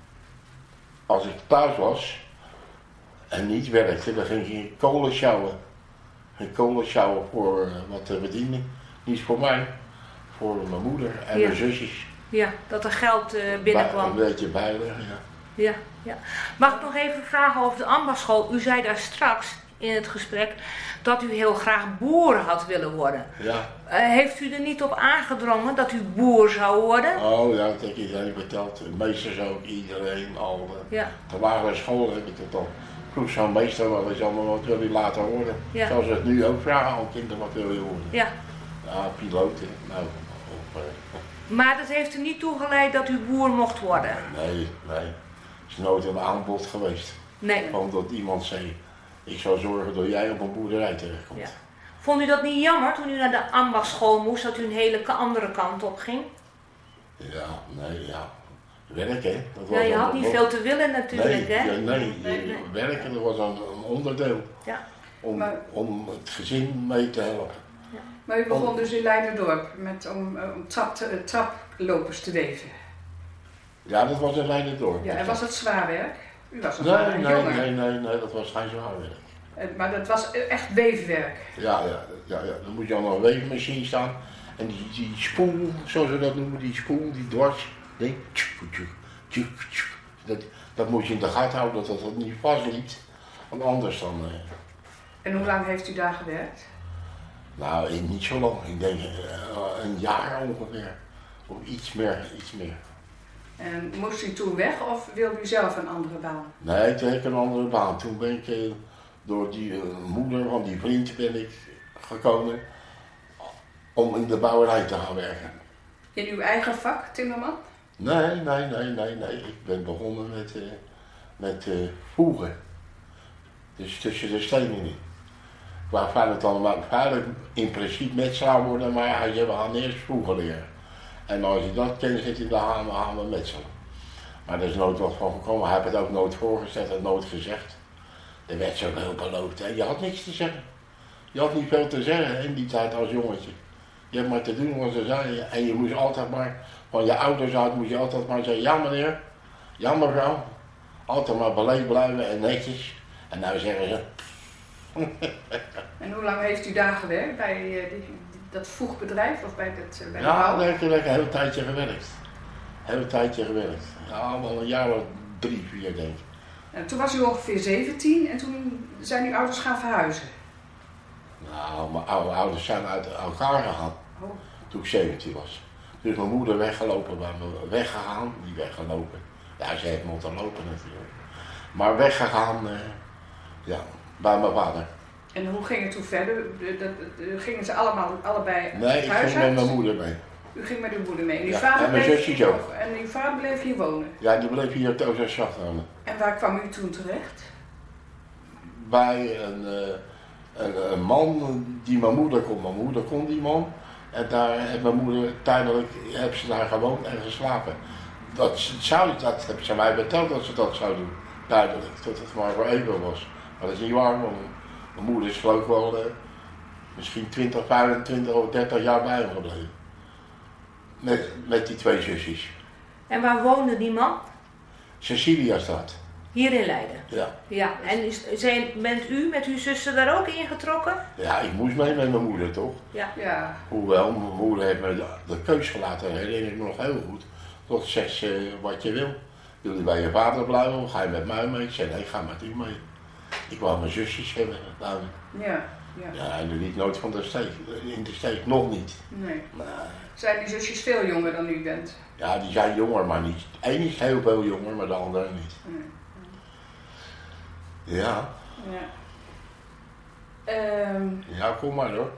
als ik thuis was en niet werkte, dan ging ik kolen sjouwen. Ging kolen sjouwen voor uh, wat te verdienen. Niet voor mij, voor mijn moeder en Ja. mijn zusjes. Ja, dat er geld uh, binnenkwam. Bij, een beetje bijleggen, ja. Ja, ja. Mag ik nog even vragen over de ambachtschool? U zei daar straks in het gesprek dat u heel graag boer had willen worden. Ja. Uh, heeft u er niet op aangedrongen dat u boer zou worden? Oh ja, dat heb ik iedereen verteld. De meesters ook, iedereen, al. Uh, Ja. De lagere school heb ik het al. Vroeg zo'n meester wel eens allemaal, wat wil je later worden? Ja. Zoals we het nu ook vragen aan kinderen, wat wil je worden? Ja. Ja, piloten. Nou, of, uh, Maar dat heeft u niet toegeleid dat u boer mocht worden? nee, nee. Het is nooit een aanbod geweest. Nee. Omdat iemand zei, ik zal zorgen dat jij op een boerderij terechtkomt. Ja. Vond u dat niet jammer toen u naar de ambachtschool moest, dat u een hele andere kant op ging? Ja, nee, ja. Werken, dat Ja, je was had een- niet veel te willen natuurlijk, nee, hè? ja, nee, Nee, nee. werken dat was een, een onderdeel Ja. om, Maar- om het gezin mee te helpen. Maar u begon dus in Leiderdorp met, om, om trap te, traplopers te weven. Ja, dat was in Leiderdorp. Ja, en was het zwaar werk? U was nog Nee, maar een nee, jongen. nee, nee, nee, dat was geen zwaar werk. Eh, Maar dat was echt weefwerk. Ja, ja, ja, ja. Dan moet je aan een weefmachine staan en die, die spoel, zoals we dat noemen, die spoel, die dwars, nee, tjoek, tjoek, tjoek, tjoek. Dat, dat moet je in de gaten houden dat dat niet vastliet, want anders dan... Uh, En hoe lang heeft u daar gewerkt? nou, niet zo lang, ik denk uh, een jaar ongeveer, of iets meer, iets meer. En moest u toen weg of wilde u zelf een andere baan? Nee, toen heb ik een andere baan. Toen ben ik uh, door die uh, moeder van die vriend ben ik gekomen om in de bouwerij te gaan werken. In uw eigen vak, timmerman? Nee, nee, nee, nee, nee. Ik ben begonnen met, uh, met uh, voegen. Dus tussen de stenen in. Waar vader dan mijn vader in principe met zou worden, maar hij zei, we gaan eerst voegen leren. En als je dat kent, zit hij, dan gaan we, gaan we metselen. Maar er is nooit wat van gekomen. Hij heeft het ook nooit voorgesteld en nooit gezegd. Er werd zo heel beloofd. Hè. Je had niks te zeggen. Je had niet veel te zeggen in die tijd als jongetje. Je hebt maar te doen wat ze zeiden. En je moest altijd maar, van je ouders uit moest je altijd maar zeggen, ja meneer, ja mevrouw. Altijd maar beleefd blijven en netjes. En nou zeggen ze. En hoe lang heeft u daar gewerkt? Bij uh, die, dat voegbedrijf of bij het uh, bij de Ja, bouw? daar heb ik een heel tijdje gewerkt. Een heel tijdje gewerkt. Ja, al een jaar of drie, vier denk ik. En toen was u ongeveer zeventien en toen zijn uw ouders gaan verhuizen. Nou, mijn oude ouders zijn uit elkaar gegaan Oh. toen ik zeventien was. Dus mijn moeder weggelopen, bij me weggegaan, niet weggelopen. Ja, ze heeft moeten lopen natuurlijk. Maar weggegaan, uh, ja, bij mijn vader. En hoe ging het toen verder? De, de, de, gingen ze allemaal, allebei Nee, het ik huis ging met uit? mijn moeder mee. U ging met uw moeder mee. En uw Ja, vader en mijn bleef zusjes hier, ook. En uw vader bleef hier wonen. Ja, die bleef hier op de Ozarksgracht wonen. En waar kwam u toen terecht? Bij een, uh, een, een man die mijn moeder kon. Mijn moeder kon die man. En daar heeft mijn moeder tijdelijk heeft ze daar gewoond en geslapen. Dat, zou, dat heb ze mij verteld dat ze dat zou doen. Tijdelijk, dat het maar voor even was. Maar dat is niet waar, want mijn moeder is geloof ik wel uh, misschien twintig, vijfentwintig of dertig jaar bij hem gebleven. Met, met die twee zusjes. En waar woonde die man? Ceciliastraat. Hier in Leiden. Ja. Ja, en is, zijn, bent u met uw zuster daar ook ingetrokken? Ja, ik moest mee met mijn moeder toch? Ja. Ja. Hoewel, mijn moeder heeft me de, de keus gelaten, dat herinner ik me nog heel goed. Tot zegt ze wat je wil. Wil je bij je vader blijven of ga je met mij mee? Ik zei nee, ik ga met u mee. Ik wou mijn zusjes hebben. Nou, Ja. Ja. ja, en die liet nooit van de steek, in de steek, nog niet. Nee. Nou, Zijn die zusjes veel jonger dan u bent? ja, die zijn jonger, maar niet. Eén is heel veel jonger, maar de andere niet. Nee. Ja, Ja. Ehm, ja, kom maar hoor.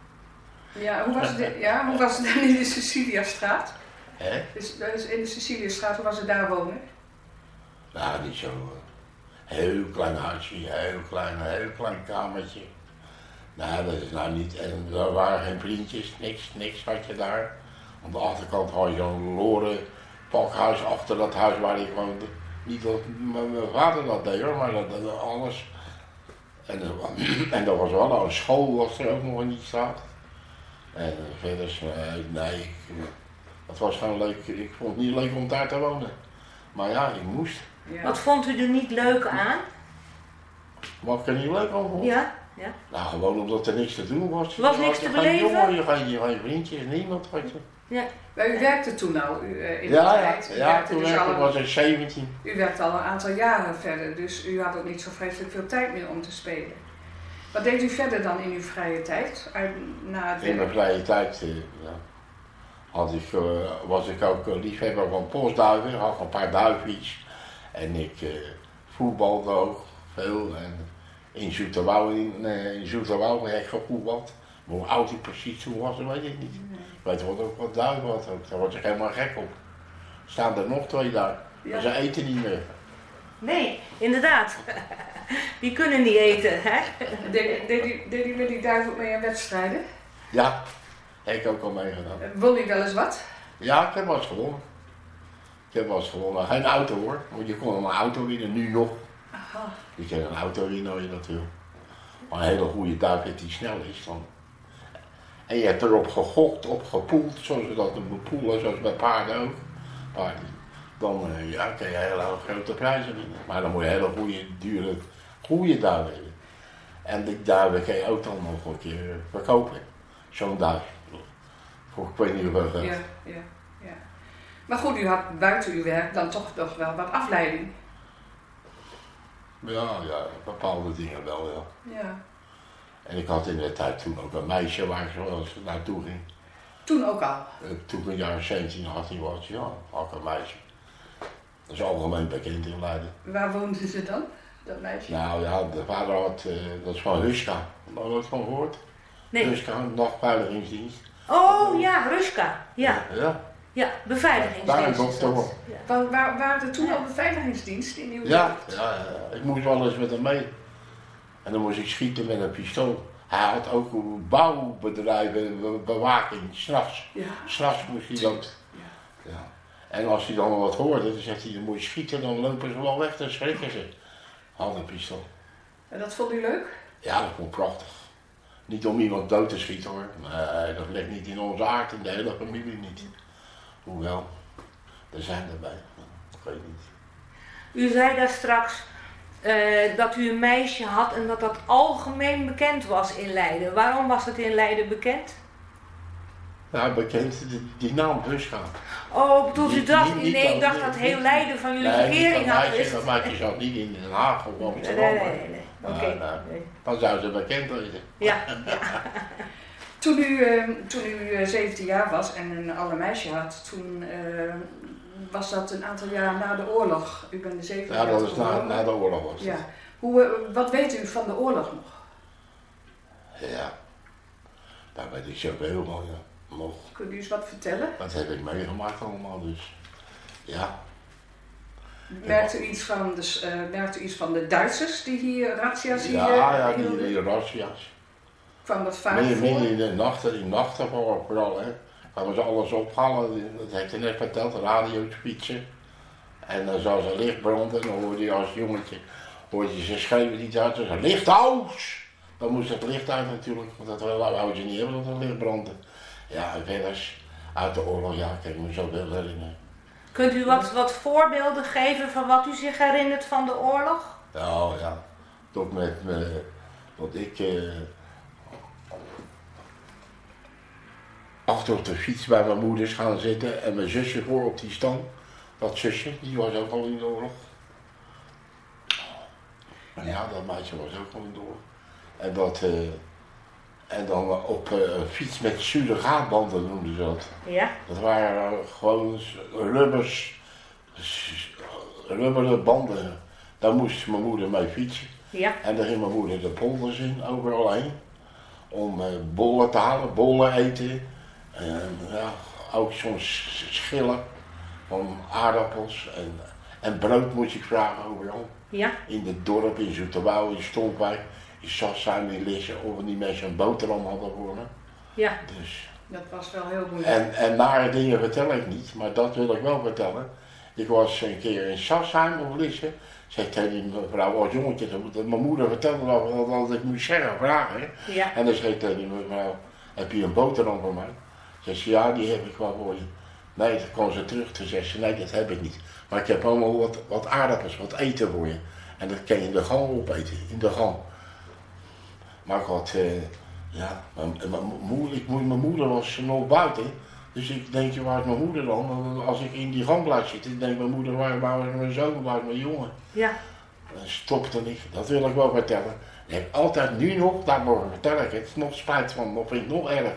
ja, hoe was het, ja, hoe was het dan in de Ceciliastraat? Hè? Dus, dus in de Ceciliastraat, hoe was het daar wonen? Nou, niet zo. uh, Heel klein huisje, heel klein, heel klein kamertje. Nou, dat is nou niet. En er waren geen vriendjes, niks, niks had je daar. Aan de achterkant had je een loren pakhuis achter dat huis waar ik woonde. Niet dat mijn mijn vader dat deed hoor, maar dat, dat alles. En, er wa- en er was wel een school was er ook nog in die straat. En verder, uh, nee, ik, het was gewoon leuk. Ik vond het niet leuk om daar te wonen. Maar ja, ik moest. Ja. Wat vond u er niet leuk aan? Wat ik er niet leuk aan vond? Ja? Ja. Nou, gewoon omdat er niks te doen was. Was Je niks had te geen beleven? jongen, je had je geen vriendjes, niemand had je. Ja. Maar u werkte toen al u, uh, in Ja, de ja, tijd. U ja, werkte toen dus werkte, al, was ik zeventien. u werkte al een aantal jaren verder, dus u had ook niet zo vreselijk veel tijd meer om te spelen. Wat deed u verder dan in uw vrije tijd? Uit, na het In mijn werk? vrije tijd uh, ja, had ik, uh, was ik ook uh, liefhebber van postduiven, had een paar duifjes. En ik uh, voetbalde ook veel. En in Zoeterwouw, in, uh, in Zoeterwouw heb ik gevoetbald. Maar hoe oud ik precies toen was, dat weet ik niet. Nee. Ik weet wat ook wat duiven had ook, daar word ik helemaal gek op. Staan er nog twee daar, Ja. maar ze eten niet meer. Nee, inderdaad. Die kunnen niet eten, hè? Deed, deed, u, deed u met die duif ook mee aan wedstrijden? Ja, heb ik ook al meegedaan. Uh, Won u wel eens wat? Ja, ik heb wel eens gewonnen. Ik heb wel eens gewonnen. Geen auto hoor, want je kon een auto winnen, nu nog. Aha. Je kan een auto winnen als je dat wil. Maar een hele goede duif die snel is dan. En je hebt erop gegokt, op gepoeld, zoals we dat doen poelen, zoals bij paarden ook. Paarden. Dan uh, ja, kan je hele grote prijzen winnen. Maar dan moet je hele goede, dure, goede duif hebben. En die duiven kan je ook dan nog een keer verkopen. Zo'n duif. Voor ik weet niet hoeveel geld. Ja, ja, ja. Maar goed, u had buiten uw werk dan toch, toch wel wat afleiding. Ja, ja, bepaalde dingen wel, ja. Ja. En ik had in de tijd toen ook een meisje waar ik zoals naartoe ging. Toen ook al. Uh, Toen ik een jaar zeventien, achttien was, ja, had ik een meisje. Dat is algemeen bekend in Leiden. Waar woonden ze dan, dat meisje? Nou ja, de vader had, uh, dat is van Huska. Heb je dat van gehoord? Nee. Huska, nachtbeveiligingsdienst. Oh ja, Ruska. Ja, Ja. ja beveiligingsdienst. Daar is heb ik dat. toch. Ja. Waar, waar, waren er toen al beveiligingsdiensten in Nieuw-York? Ja, ja, ja, ik moest wel eens met hem mee. En dan moest ik schieten met een pistool. Hij had ook bouwbedrijven, be- bewaking, s'nachts. Ja. S'nachts moest hij dat. Ja. Ja. En als hij dan wat hoorde, dan zegt hij, dan moet je schieten, dan lopen ze wel weg, dan schrikken ze. Had een pistool. En dat vond u leuk? Ja, dat vond ik prachtig. Niet om iemand dood te schieten hoor. Nee, dat ligt niet in onze aard, in de hele familie niet. Hoewel, er zijn erbij. Ik weet niet. U zei daar straks uh, dat u een meisje had en dat dat algemeen bekend was in Leiden. Waarom was het in Leiden bekend? Ja, bekend, die, die naam Huska. Oh, bedoelt u Niet- dat? niet- niet nee, ik dat- dacht niet- dat heel niet- Leiden van jullie Nee, verkering niet dat had. meisje, wist. dat meisje zat niet in Den Haag of Nee, Amsterdam. nee, nee, nee. nee. Oké. Nee, nee. Nee. Dan zou ze bekend wezen. Ja, ja. Toen u, eh, toen u eh, zeventien jaar was en een alle meisje had, toen eh, was dat een aantal jaar na de oorlog. U bent de zeventien Ja, jaar dat is na, geboren. na de oorlog was dat. Ja. Hoe, eh, wat weet u van de oorlog nog? Ja. Daar weet ik zoveel van, ja. Nog. Kunt u eens wat vertellen? Dat heb ik meegemaakt allemaal, dus. Ja. Merkt u iets van de, s- eh, merkt u iets van de Duitsers die hier razzia's hier Ja, eh, ja, die, hielden? die razzia's. Kwam dat vaak Meer, voor? meer in de nachten, in nachten vooral, vooral hè. Kwamen ze alles ophalen, dat heeft hij net verteld, radio's fietsen. En dan zou ze licht branden, dan hoorde je als jongetje, hoorde je ze schreeuwen die Duitsers, licht uit! Dan moest het licht uit natuurlijk, want dat wou ze niet hebben dat het licht brandde. Ja, en verder, uit de oorlog, ja, ik kan me zoveel herinneren. Kunt u wat, wat voorbeelden geven van wat u zich herinnert van de oorlog? Nou ja, tot met me, want ik eh, achter op de fiets bij mijn moeders gaan zitten en mijn zusje voor op die stand. Dat zusje, die was ook al in de oorlog. En ja, dat meisje was ook al in de oorlog. En, dat, eh, en dan op eh, een fiets met surrogaatbanden noemden ze dat. Ja. Dat waren uh, gewoon rubbers, s- rubberen banden. Daar moest mijn moeder mee fietsen. Ja. En daar ging mijn moeder de polders in, overal heen. Om uh, bollen te halen, bollen eten. En ja, ook soms schillen van aardappels. En, en brood moest ik vragen overal. Ja. In het dorp, in Zoeterwouw, in Stolkwijk, in Sassheim, in Lisse. Of die mensen een boterham hadden voor me. Ja. Dus. Dat was wel heel moeilijk. En, en nare dingen vertel ik niet, maar dat wil ik wel vertellen. Ik was een keer in Sassheim of Lisse. Zei tegen die mevrouw als jongetje, dat- mijn moeder vertelde wel dat, dat ik moest zeggen, vragen. Ja. En dan zei ik tegen die mevrouw, heb je een boterham voor mij? Zei ze, ja, die heb ik wel voor je. Nee, dan kwam ze terug, toen zei ze, nee, dat heb ik niet. Maar ik heb allemaal wat, wat aardappels, wat eten voor je. En dat kan je in de gang opeten, in de gang. Maar ik had, eh, ja, mijn, mijn, moeder, ik, mijn moeder was nog buiten. Dus ik denk, waar is mijn moeder dan? Als ik in die gang blijf zitten, denk ik, mijn moeder, waar, waar is mijn zoon, waar is mijn jongen? Ja. Dan stopte ik, dat wil ik wel vertellen. Ik heb altijd nu nog, daarvoor vertel ik het, nog spijt van, nog vind ik nog erg.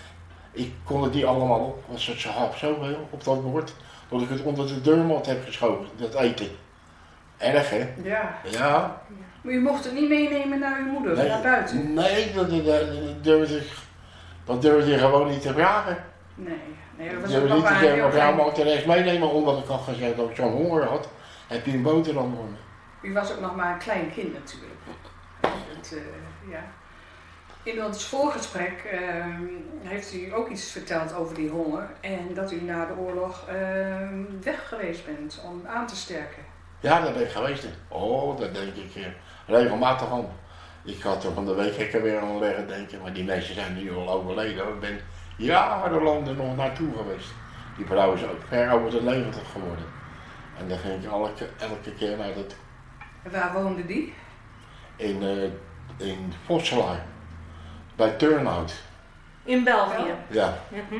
Ik kon het niet allemaal op, want ze had zoveel op dat bord, dat ik het onder de deurmat heb geschoven, dat eten. Erg hè? Ja. Ja. Maar u mocht het niet meenemen naar uw moeder, Nee, naar buiten? nee dat, dat, dat, durfde ik, dat durfde je gewoon niet te vragen. Nee. Nee, dat Ik was durfde ook niet nog te maar zeggen, heel mevrouw klein. mag de rest meenemen, omdat ik had gezegd dat ik zo'n honger had. Heb je een boterham voor me? U was ook nog maar een klein kind natuurlijk. Het, eh, ja. In ons voorgesprek eh, heeft u ook iets verteld over die honger en dat u na de oorlog eh, weg geweest bent om aan te sterken. Ja, daar ben ik geweest. Oh, daar denk ik eh, regelmatig aan. Ik had er van de week ik er weer aan leggen denken, maar die mensen zijn nu al overleden. Ik ben jarenlang er nog naartoe geweest. Die vrouw is ook ver over de negentig geworden. En daar ging ik elke, elke keer naar dat, En waar woonde die? in, uh, in Vosselaar, bij Turnhout. In België. Ja, Mhm.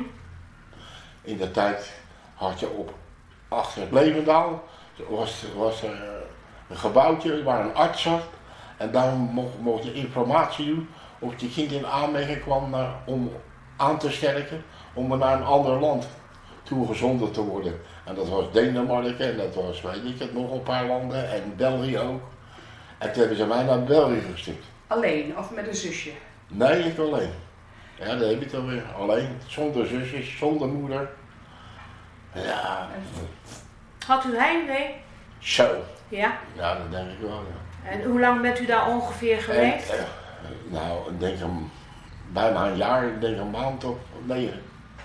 in de tijd had je op achter het Levendaal was, was er een gebouwtje waar een arts zat. En daar mocht, mocht je informatie doen of je kind in aanmerking kwam naar, om aan te sterken om naar een ander land toegezonden te worden. En dat was Denemarken en dat was, weet ik het, nog een paar landen en België ook. En toen hebben ze mij naar België gestuurd. Alleen of met een zusje? Nee, ik alleen. Ja, daar heb je het alweer. Alleen, zonder zusjes, zonder moeder. Ja. Had u heimwee? Zo. Ja. Ja, dat denk ik wel, ja. En hoe lang bent u daar ongeveer geweest? En, eh, nou, ik denk een, bijna een jaar, ik denk een maand of negen.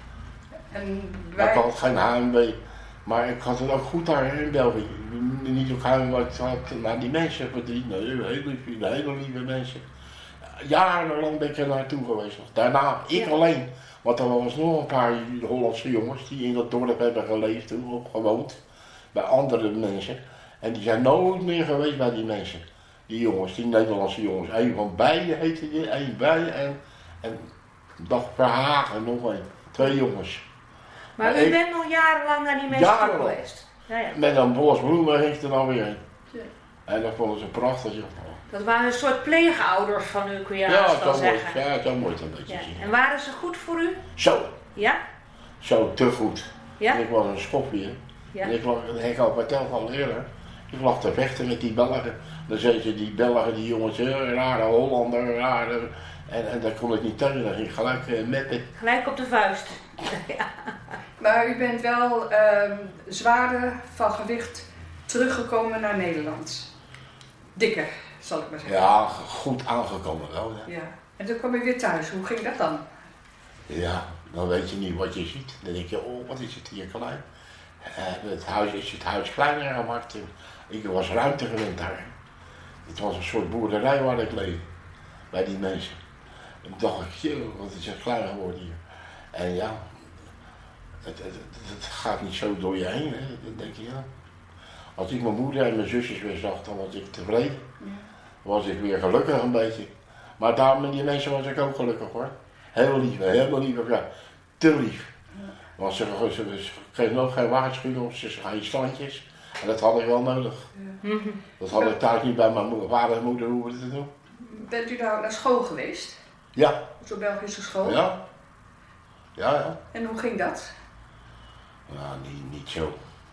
En Maar wij... ik had geen heimwee. Maar ik had het ook goed daar in België. Niet ook heimwee had naar die mensen verdriet. Nee, hele lieve, hele lieve mensen. Jarenlang ben ik er naartoe geweest. Daarna, ik Ja. alleen. Want er was nog een paar Hollandse jongens die in dat dorp hebben geleefd toen, of gewoond. Bij andere mensen. En die zijn nooit meer geweest bij die mensen. Die jongens, die Nederlandse jongens. Eén van Bijen heette die, één bij en, en Dag Verhagen, nog één. Twee jongens. Maar Maar u ik- bent nog jarenlang naar die mensen toe Jarenlang. geweest? Ja, ja. Met een bos bloemen ging ik er dan weer heen. Ja. En dat vonden ze prachtig. joh. Dat waren een soort pleegouders van u, kun je Ja, haast wel zo mooi, zeggen. ja, zo mooi het een beetje Ja. zien. En waren ze goed voor u? Zo, Ja? zo te goed. Ja? En ik was een schopje. Ja. En ik lag, dat heb ik al verteld al eerder. Ik lag te vechten met die Belgen. Dan zeiden ze die Belgen, die jongens, hè, rare Hollander, rare. En, en daar kon ik niet tegen, dan ging ik gelijk uh, met het. Gelijk op de vuist. Ja. Maar u bent wel ehm, zwaarder van gewicht teruggekomen naar Nederland. Dikker, zal ik maar zeggen. Ja, goed aangekomen wel. Ja. Ja. En toen kwam je weer thuis. Hoe ging dat dan? ja, dan weet je niet wat je ziet. Dan denk je, oh, wat is het hier klein. Uh, het huis is het huis kleiner gemaakt. Ik was ruimte gewend daar. Het was een soort boerderij waar ik leefde. Bij die mensen. En toen dacht ik, joh, wat is het klein geworden hier. En ja, het, het, het, het gaat niet zo door je heen. Hè. Dan denk je, ja. Als ik mijn moeder en mijn zusjes weer zag, dan was ik tevreden. Ja. Was ik weer gelukkig een beetje. Maar daar met die mensen was ik ook gelukkig hoor. Heel lief, heel lief, ja. Te lief. Want ze, ze, ze, ze kregen nog geen waarschuwing, ze geen standjes. En dat had ik wel nodig. Ja. Mhm. Dat had ik thuis niet bij mijn moeder, vader en moeder hoeven te doen. Bent u nou naar school geweest? Ja, Op zo'n Belgische school? ja. Ja, ja. En hoe ging dat? Nou, niet, niet zo.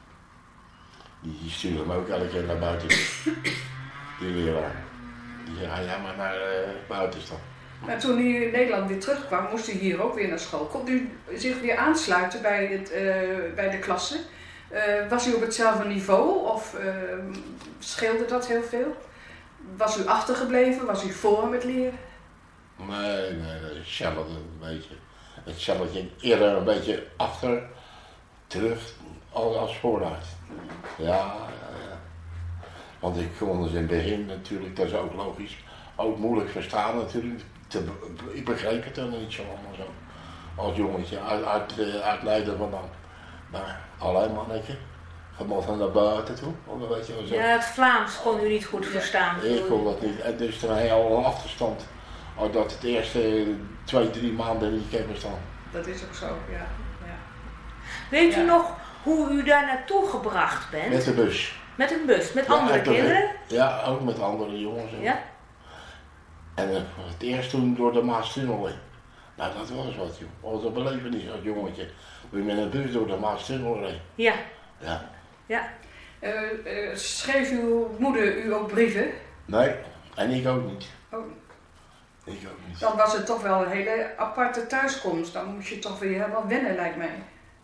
Die, die sturen me ook elke keer naar buiten. Die leraar. Die zei, ga jij maar naar uh, buiten staan. Maar toen u in Nederland weer terugkwam, moest u hier ook weer naar school. Kon u zich weer aansluiten bij, het, uh, bij de klasse? Uh, was u op hetzelfde niveau of uh, scheelde dat heel veel? Was u achtergebleven? Was u voor met leren? Nee, nee, nee, hetzelfde een beetje. Hetzelfde ging eerder een beetje achter, terug, als, als vooruit. Ja, ja, ja. Want ik kon dus in het begin natuurlijk, dat is ook logisch, ook moeilijk verstaan natuurlijk. Te, ik begreep het dan niet zo allemaal zo. Als jongetje uit, uit, uit Leiden vandaan. Maar alleen mannetje, je mocht dan naar buiten toe, of weet je wel zo. Ja, het Vlaams kon u niet goed verstaan. Ik kon dat niet. En dus toen had je al een achterstand. Al dat het eerste twee, drie maanden niet heb bestaan. Dat is ook zo, ja. ja. Weet u Ja. nog hoe u daar naartoe gebracht bent? Met de bus. Met een bus, met Ja, andere ik ben- kinderen? Ja, ook met andere jongens. Ja? En uh, het eerst toen door de Maastunnel heen. Nou, dat was wat, joh. Dat was een belevenis als jongetje. We met een bus door de Maastunnel heen. Ja. Ja. Ja. Uh, uh, schreef uw moeder u ook brieven? Nee, en ik ook niet. Oh, Ik ook niet. dan was het toch wel een hele aparte thuiskomst. Dan moest je toch weer helemaal wennen, lijkt mij.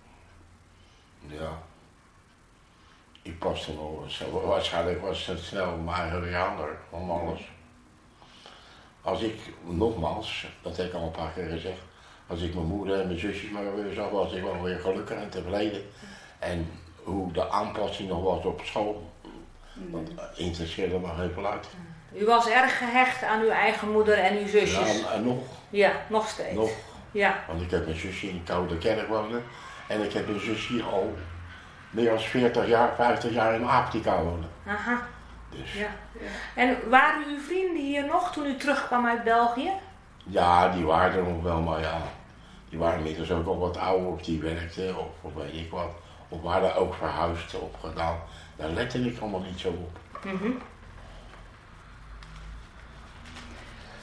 Ja. Ik paste wel zo. Waarschijnlijk was het snel mijn Hurianer om alles. Als ik, nogmaals, dat heb ik al een paar keer gezegd, als ik mijn moeder en mijn zusjes maar weer zag, was ik wel weer gelukkig en tevreden. En hoe de aanpassing nog was op school, dat interesseerde me heel veel uit. U was erg gehecht aan uw eigen moeder en uw zusjes. Ja, en nog, Ja, nog steeds. nog, Ja. want ik heb een zusje in Koude Kerk wonen en ik heb een zusje al meer dan veertig jaar, vijftig jaar in Afrika wonen. Aha. Dus Ja. En waren uw vrienden hier nog toen u terugkwam uit België? ja, die waren er nog wel, maar ja, die waren inmiddels ook al wat ouder of die werkten of, of weet ik wat. Of waren ook verhuisd of gedaan. Daar lette ik allemaal niet zo op. Mhm. Uh,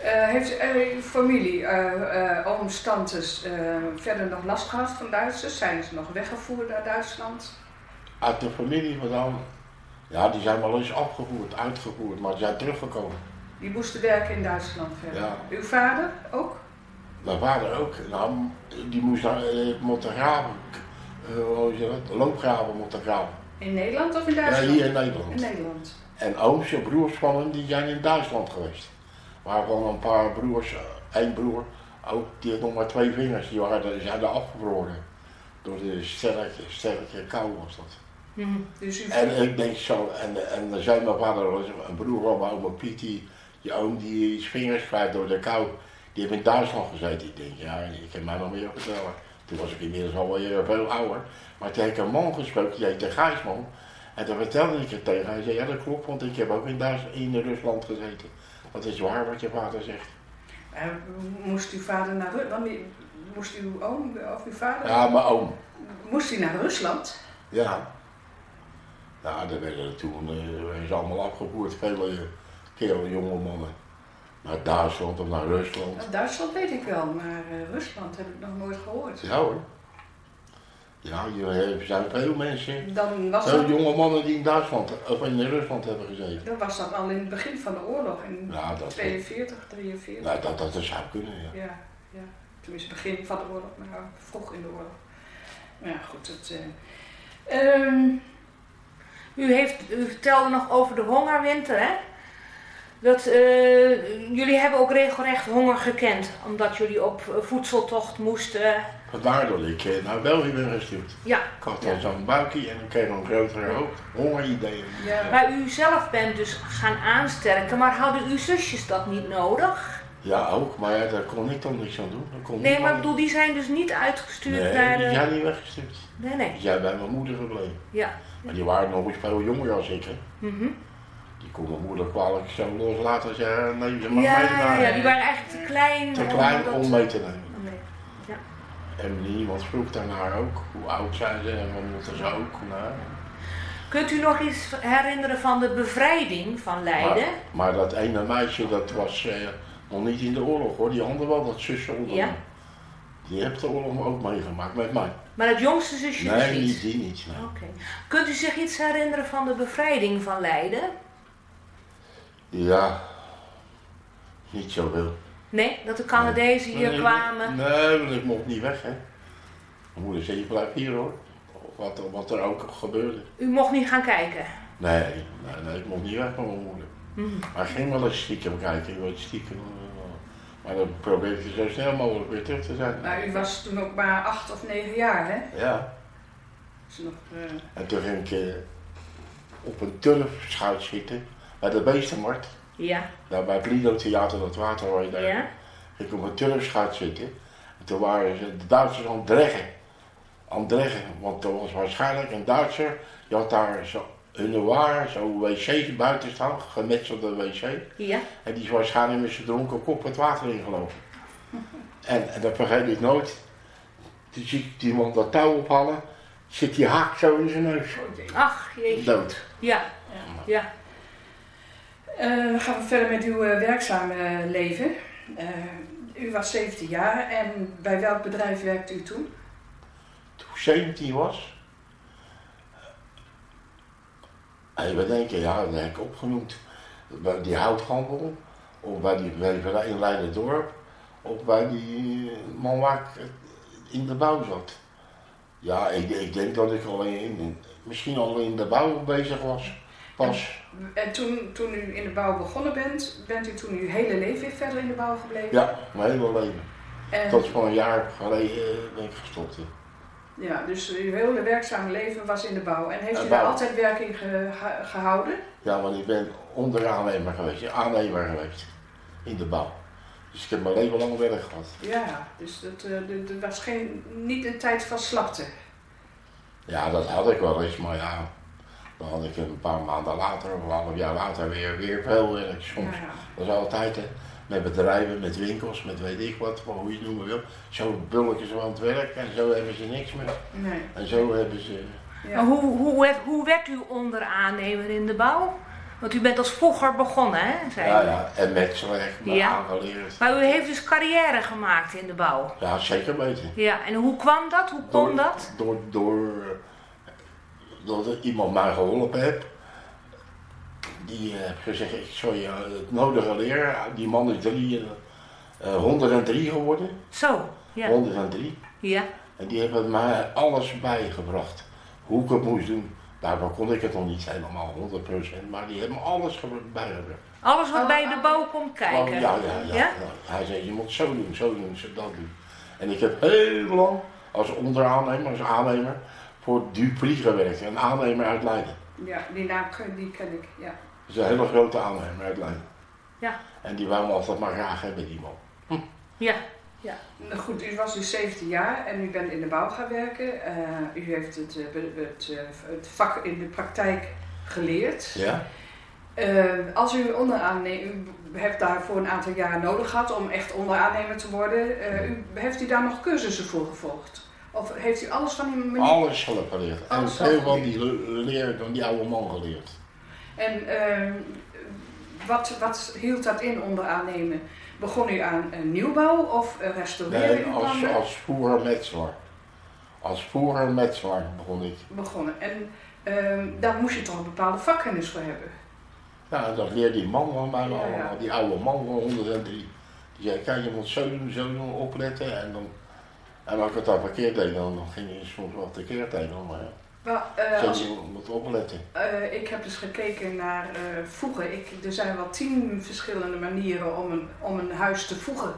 Uh, heeft uw familie, uh, uh, ooms, tantes, uh, verder nog last gehad van Duitsers? Zijn ze nog weggevoerd naar Duitsland? Uit de familie maar dan? Ja, die zijn wel eens afgevoerd, uitgevoerd, maar die zijn teruggekomen. Die moesten werken in Duitsland verder? Ja. Uw vader ook? Mijn vader ook. Nou, die moest naar uh, Montegraven, uh, hoe zeg je dat? Loopgraven moeten graven. In Nederland of in Duitsland? Ja, hier in Nederland. In Nederland. En ooms en broers van hem, die zijn in Duitsland geweest. Waarvan een paar broers, één broer, ook, die had nog maar twee vingers, die waren, die zijn er afgevroren. Door de sterke, sterke kou was dat. Mm-hmm. Dus u... En ik denk zo, en, en dan zei mijn vader, een broer van mijn oma Piet, die, die oom die is vingers kwijt door de kou, die heeft in Duitsland gezeten. Ik denk, ja, ik kan mij nog meer vertellen. Toen was ik inmiddels alweer veel ouder. Maar toen heb ik een man gesproken, die heette Gijsman. En toen vertelde ik het tegen. Hij zei, ja dat klopt, want ik heb ook in, Duitsland, in Rusland gezeten. Dat is waar wat je vader zegt. Uh, moest uw vader naar Rusland? Moest uw oom of uw vader? Ja, mijn oom. Moest hij naar Rusland? Ja. Nou, daar werden er toen uh, is allemaal afgevoerd, vele kerel, jonge mannen. Naar Duitsland of naar Rusland. Nou, Duitsland weet ik wel, maar uh, Rusland heb ik nog nooit gehoord. Ja hoor. Ja, er zijn veel mensen, Dan was veel dat... jonge mannen die in Duitsland of in Rusland hebben gezeten. Dan was dat al in het begin van de oorlog, in Ja, dat- tweeënveertig, drieënveertig. Nou, dat, dat zou kunnen, ja. Ja, ja. Tenminste begin van de oorlog, maar vroeg in de oorlog. Maar ja, goed. Het, uh... um... U, heeft, u vertelde nog over de hongerwinter, hè? Dat, uh, jullie hebben ook regelrecht honger gekend, omdat jullie op voedseltocht moesten. Vandaar dat ik uh, naar België ben gestuurd. Ja. Ik had Ja. al zo'n buikje en ik kreeg een grotere hoofd. Hongerideeën. Ja. Maar u zelf bent dus gaan aansterken, maar hadden uw zusjes dat niet nodig? Ja, ook, maar ja, daar kon ik dan niks aan doen. Dat kon Nee, niet maar ik anders. bedoel, die zijn dus niet uitgestuurd Nee, naar de... die zijn niet weggestuurd. Nee, nee. Die zijn bij mijn moeder gebleven. Ja. Maar die waren nog eens veel jonger als ik, hè. Mhm. Die kon mijn moeder kwalijk zo loslaten en zeggen, nee, ze mag Ja, mee ja, naar ja, die waren eigenlijk te klein. te om klein dat- om mee te nemen. Nee. Ja. En niemand vroeg daarnaar ook, hoe oud zijn ze en wat moeten ze ook. Nou, Kunt u nog iets herinneren van de bevrijding van Leiden? maar, maar dat ene meisje, dat was eh, nog niet in de oorlog hoor, die andere wel, dat zusje onder Ja. me. Die heeft de oorlog ook meegemaakt met mij. Maar het jongste zusje dus Nee, niet? niet die niet. Nee. Oké. Kunt u zich iets herinneren van de bevrijding van Leiden? Ja, niet zoveel. Nee, dat de Canadezen hier Nee, kwamen? Nee, want ik mocht niet weg, hè. Mijn moeder zei, je blijft hier hoor. Wat, wat er ook gebeurde. U mocht niet gaan kijken? Nee, nee, nee, ik mocht niet weg van mijn moeder. Mhm. Maar ik ging wel eens stiekem kijken, ik was stiekem. uh, Maar dan probeerde ik zo snel mogelijk weer terug te zijn. Maar u was toen ook maar acht of negen jaar, hè? Ja, Dus nog, uh... en toen ging ik uh, op een turfschuit zitten, bij de Beestenmarkt. Ja. Daar bij het Lido Theater, dat water waar je daar. Ja. Ik op een turfschuit zitten. En toen waren ze, de Duitsers aan het dreggen. Aan het dreggen, want er was waarschijnlijk een Duitser, die had daar zo hun waar, zo'n wc buiten staan, gemetselde wc. Ja. En die is waarschijnlijk met zijn dronken kop het water ingelopen. En, en dat vergeet ik nooit. Toen zie ik die man dat touw ophalen, zit die haak zo in zijn neus. Ach, jeetje. Dood. Ja. Ja. Uh, dan gaan we verder met uw uh, werkzame leven. Uh, u was zeventien jaar en bij welk bedrijf werkte u toen? Toen ik zeventien was. Even denken, ja, dat heb ik opgenoemd. Bij die houthandel, of bij die weverij in Leiderdorp, of bij die man waar ik in de bouw zat. Ja, ik, ik denk dat ik alleen in, misschien al in de bouw bezig was. Pas. En toen, toen u in de bouw begonnen bent, bent u toen uw hele leven verder in de bouw gebleven? Ja, mijn hele leven. En, Tot voor een jaar geleden ben ik gestopt. ja, dus uw hele werkzame leven was in de bouw. En heeft Uh, u daar bouw. altijd werk in ge, ge- gehouden? Ja, want ik ben onderaannemer geweest, aannemer geweest in de bouw. Dus ik heb mijn leven lang werk gehad. Ja, dus dat, uh, dat- dat was geen, niet een tijd van slapte. Ja, dat had ik wel eens, maar ja, dan had ik een paar maanden later of een half jaar later weer, weer veel werk. Soms, Ja. dat is altijd hè, met bedrijven, met winkels, met weet ik wat, hoe je het noemen wil. Zo bulken ze aan het werk en zo hebben ze niks meer. Nee. En zo hebben ze... Maar Ja. hoe, hoe, werd- hoe werd u onderaannemer in de bouw? Want u bent als vroeger begonnen, hè? Zei Ja, u. ja, en metswerk, maar Ja. aangeleerd. Maar u heeft dus carrière gemaakt in de bouw. Ja, zeker weten. Ja, en hoe kwam dat? Hoe kon dat? Door, door, door dat iemand mij geholpen heeft. Die heeft gezegd, ik zal je het nodige leren. Die man is drie, uh, honderddrie geworden. Zo, ja. honderddrie. Ja, En die hebben mij alles bijgebracht. Hoe ik het moest doen. Daarvoor kon ik het nog niet helemaal honderd procent. Maar die hebben me alles ge- bijgebracht. alles wat bij de bouw komt kijken. Oh, ja, ja, ja, Ja? ja. Hij zei, je moet zo doen, zo doen, zo dat doen. En ik heb heel lang als onderaannemer, als aannemer, voor Dupri gewerkt. Een aannemer uit Leiden. Ja, die naam die ken ik, ja. Dat is een hele grote aannemer uit Leiden. Ja. En die wou me altijd maar graag hebben, die man. Ja. Nou goed, u was dus zeventien jaar en u bent in de bouw gaan werken. Uh, u heeft het, uh, het, uh, het vak in de praktijk geleerd. Ja? Uh, als u onderaannemer, u heeft daarvoor een aantal jaar nodig gehad om echt onderaannemer te worden. Uh, u, heeft u daar nog cursussen voor gevolgd? Of heeft u alles van die manier? Alles zelf geleerd. En Alles zelf veel van geleerd. die le- leer door die oude man geleerd. En uh, wat, wat hield dat in onderaannemen? Begon u aan een nieuwbouw of restaureren? Nee, als, als voerer metselaar. Als voerer metselaar begon ik. Begonnen. En uh, daar moest je toch een bepaalde vakkennis voor hebben? Ja, dat leerde die man van mij Ja, ja. allemaal. Die oude man van honderddrie. Die zei, kijk, je moet zo doen, zo doen, opletten. En, dan, en als ik het dan verkeerd deed, dan, dan ging je soms wel tekeer tegen. Maar ja, Wel, uh, zo als, je moet opletten. uh, ik heb dus gekeken naar uh, voegen. Ik, er zijn wel tien verschillende manieren om een, om een huis te voegen.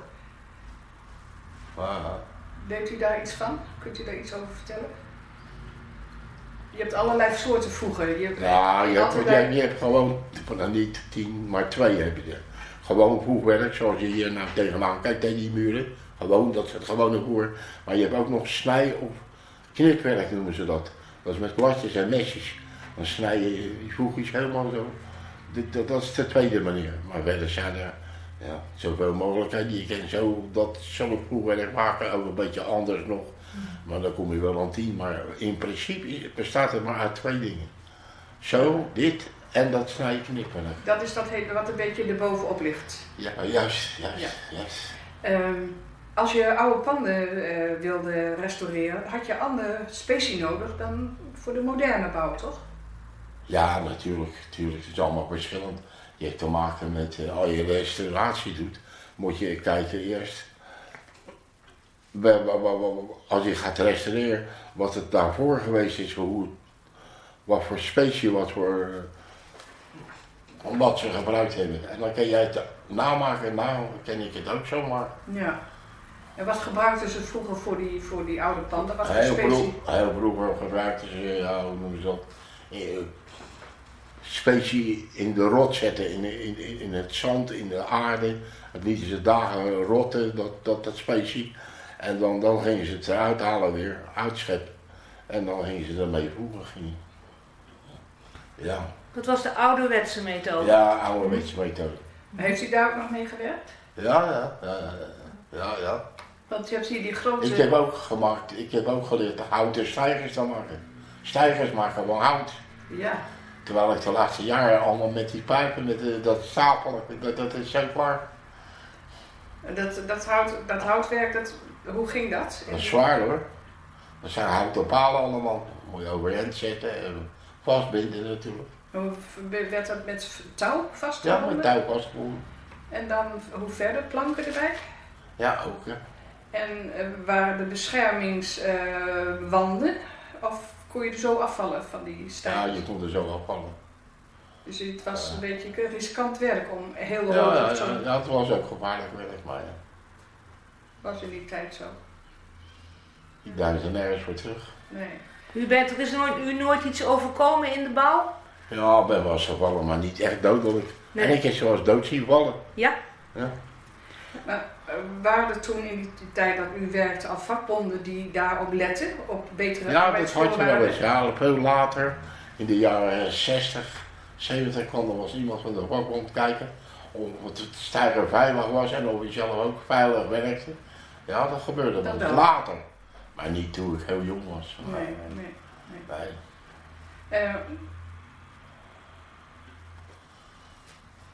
Ah. Weet u daar iets van? Kunt u daar iets over vertellen? Je hebt allerlei soorten voegen. Je hebt, Ja, je hebt, allerlei- je, je hebt gewoon, nou niet tien, maar twee heb je er. Gewoon voegwerk, zoals je hier nou tegenaan kijkt tegen die muren. Gewoon, dat is het gewone voer. Maar je hebt ook nog snij- of knipwerk noemen ze dat. Dat is met bladjes en mesjes. Dan snij je die voegjes helemaal zo. Dit, dat, dat is de tweede manier. Maar verder zijn er ja, zoveel mogelijkheden. Je kan zo dat zelf voegwerk maken, ook een beetje anders nog. Maar dan kom je wel aan tien. Maar in principe bestaat het maar uit twee dingen. Zo, dit en dat snij- en knipwerk. Dat is dat hele wat een beetje erbovenop ligt. Ja, juist, juist, Ja. juist. Um, als je oude panden uh, wilde restaureren, had je andere specie nodig dan voor de moderne bouw, toch? Ja, natuurlijk, natuurlijk. Het is allemaal verschillend. Je hebt te maken met, uh, als je restauratie doet, moet je kijken eerst, wa- wa- wa- wa- als je gaat restaureren, wat het daarvoor geweest is, hoe, wat voor specie, wat voor, uh, wat ze gebruikt hebben. En dan kan jij het namaken, nou ken ik het ook zomaar. Ja. En wat gebruikten ze vroeger voor die, voor die oude panden? Wat voor Heel specie? vroeg- heel vroeger gebruikten ze, ja, hoe noemen ze dat, eh, specie in de rot zetten, in, in, in, in het zand, in de aarde. Het lieten ze dagen rotten, dat, dat, dat specie. En dan, dan gingen ze het eruit halen weer, uitscheppen. En dan gingen ze ermee voegen. Gingen. Ja, Dat was de ouderwetse methode. ja, ouderwetse methode. Heeft u daar ook nog mee gewerkt? Ja, ja, ja, ja, ja, ja. Want je hebt hier die grote... Ik heb ook gemaakt, ik heb ook geleerd de houten stijgers te maken. Stijgers maken van hout. Ja. Terwijl ik de laatste jaren allemaal met die pijpen, met de, dat stapelen, dat, dat is zo klaar. Dat, dat, hout, dat houtwerk, dat, hoe ging dat? Dat is zwaar hoor. Dat zijn houten palen allemaal. Dat moet je overeind zetten en vastbinden natuurlijk. Hoe werd dat met touw Ja, vastgehouden? met touw vastbonden. En dan hoe verder? Planken erbij? Ja, ook ja. En uh, waren de beschermingswanden? Uh, of kon je er zo afvallen van die Ja, stijgers? je kon er zo afvallen. Dus het was Ja. een beetje riskant werk om heel Ja, hoog ja, op zo'n... ja, ja, het was ook gevaarlijk werk, maar ja. Was in die tijd zo. Daar is er nergens voor terug. Nee. U bent, er is nooit, u nooit iets overkomen in de bouw? Ja, ik ben wel eens gevallen, maar niet echt dodelijk. Nee. En ik heb zoals dood zien vallen. Ja? Ja. Maar uh, waren er toen in die, die tijd dat u werkte al vakbonden die daarop letten? Op betere Ja, dat had je arbeidsvoorwaarden? wel eens. Ja, veel later, in de jaren zestig, zeventig, kwam er was iemand van de vakbond kijken of het stijger veilig was en of je zelf ook veilig werkte. Ja, dat gebeurde Dat wel wel. later. Maar niet toen ik heel jong was. Nee, nee. Nee. Uh,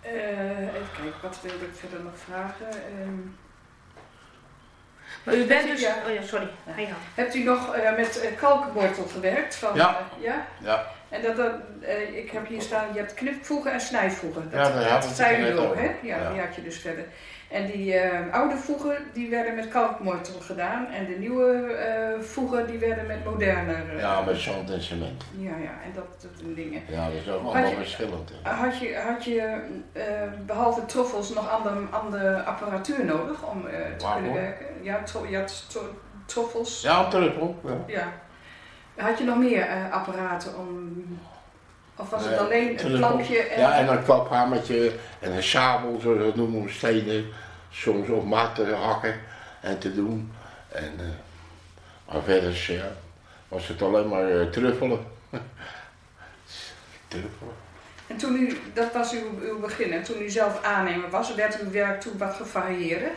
Uh, even kijken, wat wilde ik verder nog vragen? Um, maar u bent u, dus... ja. Oh ja, sorry. Ja. Ja. Hebt u nog uh, met uh, kalkwortel gewerkt? Van, ja. Uh, ja. ja. En dat, dat, uh, ik heb hier staan, je hebt knipvoegen en snijvoegen. Dat, ja, dat, dat, dat zei u ook, over. hè? Ja, ja, die had je dus verder. En die uh, oude voegen, die werden met kalkwortel gedaan. En de nieuwe uh, voegen, die werden met moderne... Uh, ja, met zand en cement. Ja, ja, en dat, dat dingen. Ja, dat is ook allemaal verschillend. Hè. Had je, had je uh, behalve troffels nog andere, andere apparatuur nodig om uh, te Waarvoor? kunnen werken? Ja, tro je had tro troffels. Ja, een truffel. Ja. ja. Had je nog meer uh, apparaten om... Of was het nee, alleen een plankje? En... Ja, en een klaphamertje en een sabel, zoals we dat noemen, om stenen soms op maat te hakken en te doen. En, uh, maar verder ja, was het alleen maar uh, truffelen. truffelen. En toen u, dat was uw, uw begin, en toen u zelf aannemer was, werd uw werk toen wat gevarieerder?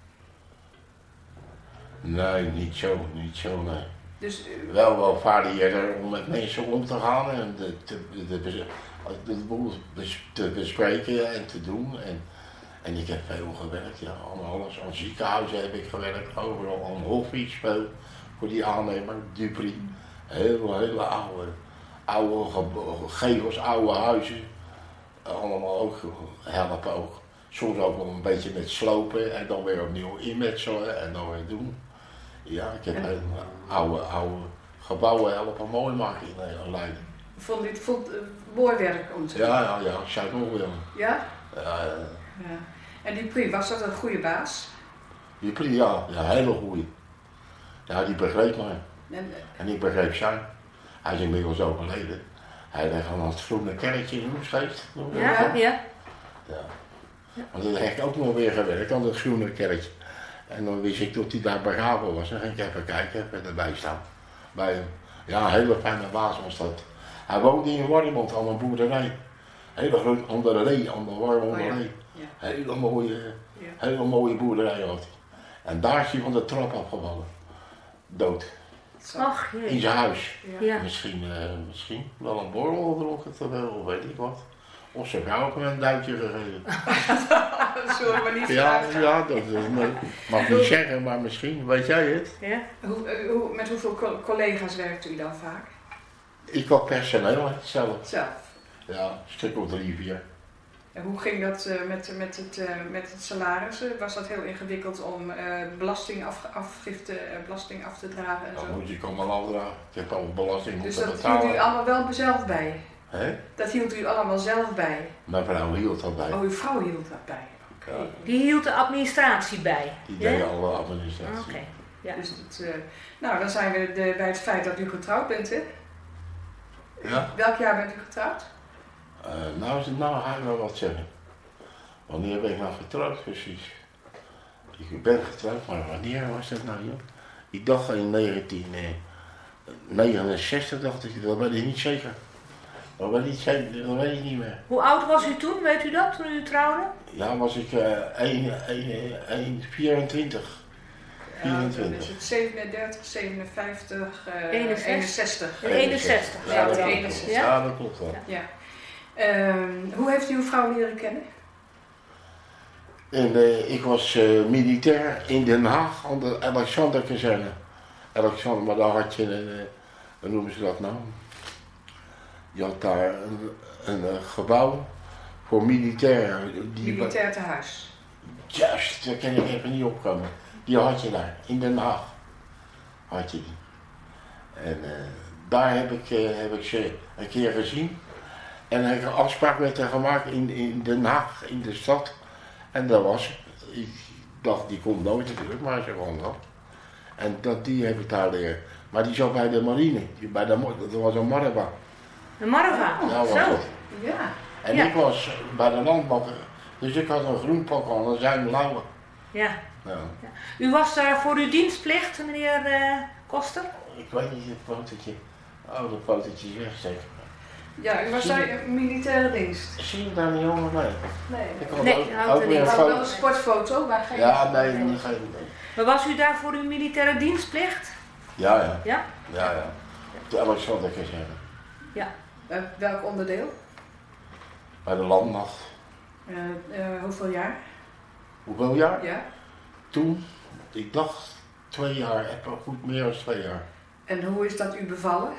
Nee, niet zo, niet zo, nee. Dus, uh, wel wel varieerder om met mensen om te gaan en de, de, de, de, de boel te bespreken en te doen. En, en ik heb veel gewerkt, ja, aan alles. Aan ziekenhuizen heb ik gewerkt, overal aan Hoffietspel voor die aannemer, Dupri. Heel, hele oude, oude gevels, oude huizen. Allemaal ook helpen ook. Soms ook wel een beetje met slopen en dan weer opnieuw inmetselen en dan weer doen. Ja, ik heb en, een oude, oude gebouwen helpen mooi maken in Leiden. Vond u het vond, uh, mooi werk om te doen? Ja, ja, ja, ik zou het nog willen. Ja? Ja, ja. Ja. En Dupri, was dat een goede baas? Dupri, ja, ja, een hele goede. Ja, die begreep mij. En, en ik begreep zijn. Hij is inmiddels overleden. Hij ligt aan het groene kerkje in Hoefscheest. Ja, ja, ja. Ja. Want dat heb ik ook nog weer gewerkt aan het groene kerkje. En dan wist ik dat hij daar begraven was. En ging ik even kijken, even erbij staan. Bij hem. Ja, een hele fijne baas was dat. Hij woonde in Warmond aan een boerderij. Hele groot, aan de Lee, aan de Warmond Lee. Oh, ja. Ja. Hele mooie, ja. hele mooie boerderij had hij. En daar is hij van de trap afgevallen. Dood. Ach, jee. In zijn huis. Ja. Ja. Misschien, uh, misschien wel een borrel gedronken terwijl, of weet ik wat. Of zijn vrouw heeft me een duimpje gegeven. Dat zullen we niet ja, vragen. ja, dat nee, mag niet zeggen, maar misschien. Weet jij het? Ja. Hoe, hoe, met hoeveel collega's werkt u dan vaak? Ik had personeel zelf. Zelf? Ja, een stuk of drie, vier. En hoe ging dat uh, met, met, het, uh, met het salaris? Was dat heel ingewikkeld om uh, belastingafgifte, uh, belasting af te dragen en dat zo? moet ik allemaal afdragen. Ik heb al belasting dus moeten betalen. Dus betalen. dat hield u allemaal wel zelf bij? He? Dat hield u allemaal zelf bij? Mijn vrouw hield dat bij. Oh, uw vrouw hield dat bij? Oké. Okay. Ja. Die hield de administratie bij? Die ja? deed alle administratie. Oké. Okay. Ja. Dus dat, uh, nou, dan zijn we de, bij het feit dat u getrouwd bent, hè? Ja. Welk jaar bent u getrouwd? Uh, nou, nou ga ik wel wat zeggen. Wanneer ben ik nou getrouwd precies? Ik ben getrouwd, maar wanneer was dat nou, joh? Ik dacht in negentien negenenzestig, dacht ik, dat weet ik niet zeker. Dat weet ik, zeker, dat weet ik niet meer. Hoe oud was u toen, weet u dat, toen u trouwde? Ja, was ik uh, vierentwintig. Ja, dan is het zevenendertig, zevenenvijftig, uh, eenenzestig. eenenzestig. eenenzestig. Ja, ja, dat eenenzestig. Ja? ja, dat klopt wel. Ja. Um, hoe heeft u uw vrouw leren kennen? En, uh, ik was uh, militair in Den Haag aan de Alexanderkazerne. Alexander, maar daar had je een, uh, hoe noemen ze dat nou? Je had daar een, een uh, gebouw voor militairen. Militair tehuis. Juist, daar kan ik even niet opkomen. Die had je daar, in Den Haag. Had je die. En uh, daar heb ik, uh, heb ik ze een keer gezien. En heb ik een afspraak met haar gemaakt in, in Den Haag, in de stad. En dat was, ik dacht die komt nooit natuurlijk, maar ze kwam wel. En dat, die heb ik daar leren. Maar die zat bij de marine, die, bij de, dat was een Marva. Een Marva? Ja, was zo. dat. Ja. En ja. ik was bij de landbakker, dus ik had een groen pak aan en zij een blauwe. Ja. Ja. Ja. U was daar voor uw dienstplicht, meneer uh, Koster? Ik weet niet, het fotootje. Oh, dat fotootje is weg zeker. Ja, u was daar in militaire dienst. Zie je daar niet onder mij? Nee. Ik had nee, ook, houdt ook er weer niet. een Maar foto. wel een sportfoto, maar geen... Ja, nee, niet geen idee. Maar was u daar voor uw militaire dienstplicht? Ja, ja. Ja? Ja, ja. De Alexanderkazerne. Ja. Uh, welk onderdeel? Bij de landmacht. Uh, uh, hoeveel jaar? Hoeveel jaar? Ja. Toen, ik dacht twee jaar, even goed meer dan twee jaar. En hoe is dat u bevallen?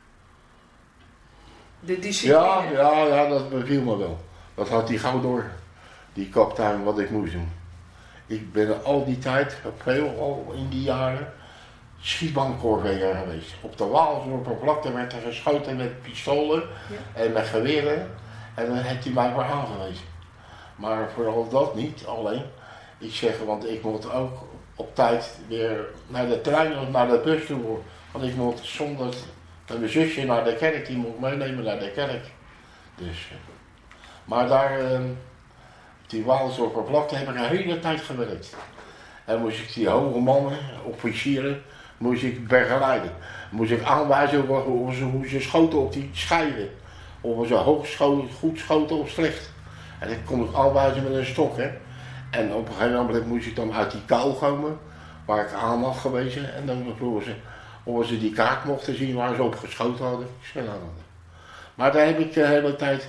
De discipline? Ja, ja, ja, dat beviel me wel. Dat had hij gauw door, die kapitein, wat ik moest doen. Ik ben al die tijd, veel al in die jaren, schietbankcorveyor geweest. Op de Waalsdorpervlakte werd er geschoten met pistolen ja. en met geweren. En dan heeft hij mij maar aangewezen. Maar vooral dat niet alleen. Ik zeg, want ik moet ook op tijd weer naar de trein of naar de bus toe. Want ik moet zonder met mijn zusje naar de kerk, die moet meenemen naar de kerk. Dus, maar daar, die Waalsdorpervlakte heb ik een hele tijd gewerkt. En moest ik die hoge mannen, officieren, moest ik begeleiden. Moest ik aanwijzen hoe ze, hoe ze schoten op die schijven. Of ze hoog schoten, goed schoten of slecht. En dat kon ik aanwijzen met een stok. Hè. En op een gegeven moment moest ik dan uit die kou komen, waar ik aan had gewezen. En dan vroegen ze of ze die kaart mochten zien waar ze op geschoten hadden. Maar daar heb ik de hele tijd,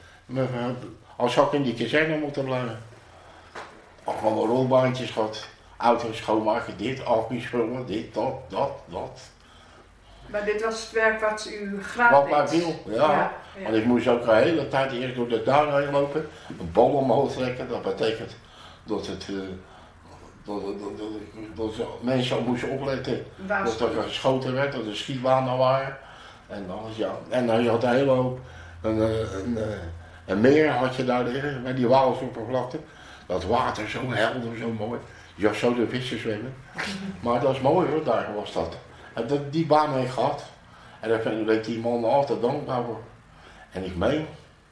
als zou ik in die kazerne moeten blijven. Allemaal rolbaantjes gehad. Auto's schoonmaken, dit, afbespullen, dit, dat, dat, dat. Maar dit was het werk wat u graag Wat deed? mij viel, ja. ja, ja. Want ik moest ook de hele tijd eerst door de duin heen lopen, een bal omhoog trekken. Dat betekent dat, het, uh, dat, dat, dat, dat, dat mensen moesten opletten dat er geschoten werd, dat er schietbanen waren. En alles, ja. En dan je had een hele hoop, een, een, een, een meer had je daar liggen, bij die Waalsdorpervlakte. Dat water zo helder, zo mooi. Je zag zo de vissen zwemmen. Maar dat is mooi hoor, daar was dat. En dat, die baan heb ik gehad. En daar ben ik die man altijd dankbaar voor. En ik meen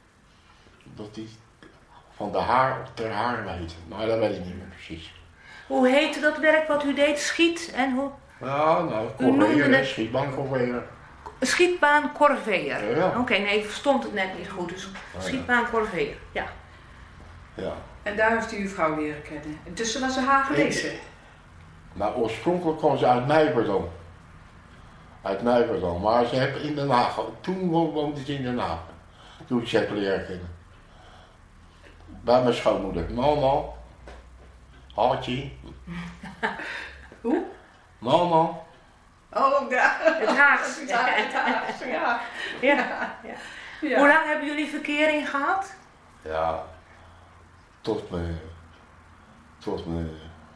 dat die van de haar ter haar weet. Maar dat weet ik niet meer precies. Hoe heette dat werk wat u deed? Schiet en hoe? Ja, nou, corveyor, schietbaancorveyor. Schietbaan corveyor. Ja, ja. Oké, okay, nee, ik verstond het net niet goed. Dus schietbaan corveyor, ja. Ja. En daar heeft u uw vrouw leren kennen. En tussen was ze Hagenezen. Nou, oorspronkelijk kwam ze uit Nijverdal. Uit Nijverdal. Maar ze heeft in Den Haag, toen woonde ze in Den Haag. Toen ik ze heb leren kennen. Bij mijn schoonmoeder. Mama. Hartje. Hoe? Mama. Oh, ja. Het Haags. Het Haags, ja. Ja. Ja. Ja. Hoe lang hebben jullie verkering gehad? Ja, tot mijn, tot mijn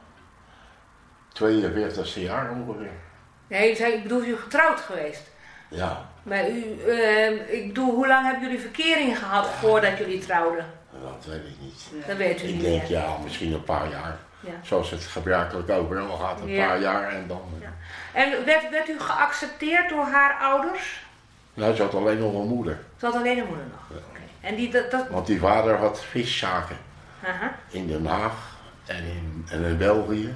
tweeënveertigste jaar ongeveer. Nee, ik bedoel, u getrouwd geweest? Ja. Maar u, uh, ik bedoel, hoe lang hebben jullie verkering gehad ja. voordat jullie trouwden? Dat weet ik niet. Ja. Dat weet u ik niet. Ik denk meer. ja, misschien een paar jaar. Ja. Zoals het gebruikelijk overal gaat, een ja. paar jaar en dan. Ja. En werd, werd u geaccepteerd door haar ouders? Nou, ze had alleen nog een moeder. Ze had alleen een moeder nog? Ja. Okay. En die, dat, dat... Want die vader had viszaken. Aha. In Den Haag en in, en in België.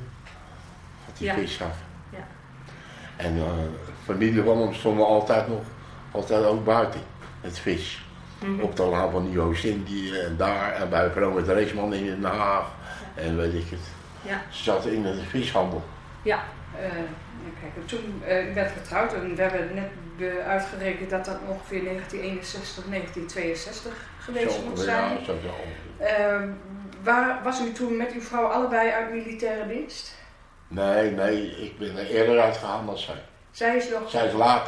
Had die ja. viszaken. Ja. En uh, familie van hem stonden altijd nog, altijd ook buiten, het vis. Mm-hmm. Op de laan van die Oost-Indië en daar en bij Vrome Dreesman in Den Haag ja. en weet ik het. Ja. Ze zaten in de vishandel. Ja. Uh, kijk, toen uh, werd getrouwd en we hebben net be- uitgerekend dat dat ongeveer negentien eenenzestig, negentien tweeënzestig geweest zo, moet ja, zijn. Zo, zo. Uh, waar, was u toen met uw vrouw allebei uit militaire dienst? Nee, nee, ik ben er eerder uitgegaan dan zij. Zij is nog... Zij is later.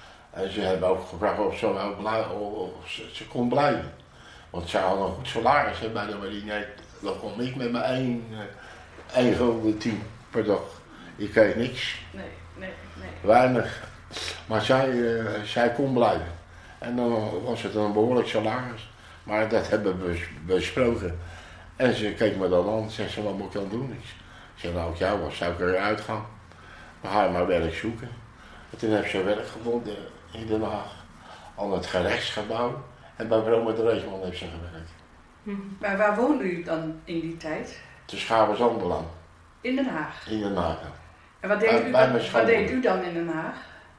En ze hebben ook gevraagd of ze, ook blij, of ze, ze kon blijven. Want zij had een goed salaris hè, bij de marine. Dan kon ik met mijn één, één gulden tien per dag. Ik kreeg niks. Nee, nee, nee. Weinig. Maar zij, uh, zij kon blijven. En dan was het een behoorlijk salaris. Maar dat hebben we besproken. En ze keek me dan aan en zei ze, wat moet ik dan doen? Ik zei, nou ik jou was, zou ik eruit gaan. Dan ga je maar werk zoeken. En toen heb ze werk gevonden in Den Haag. Aan het gerechtsgebouw. En bij Vrome Dreesman heeft ze gewerkt. Hm. Maar waar woonde u dan in die tijd? Te Schavenzanderlaan. In Den Haag? In Den Haag. En wat deed, bij, u, bij wat, wat deed u dan in Den Haag?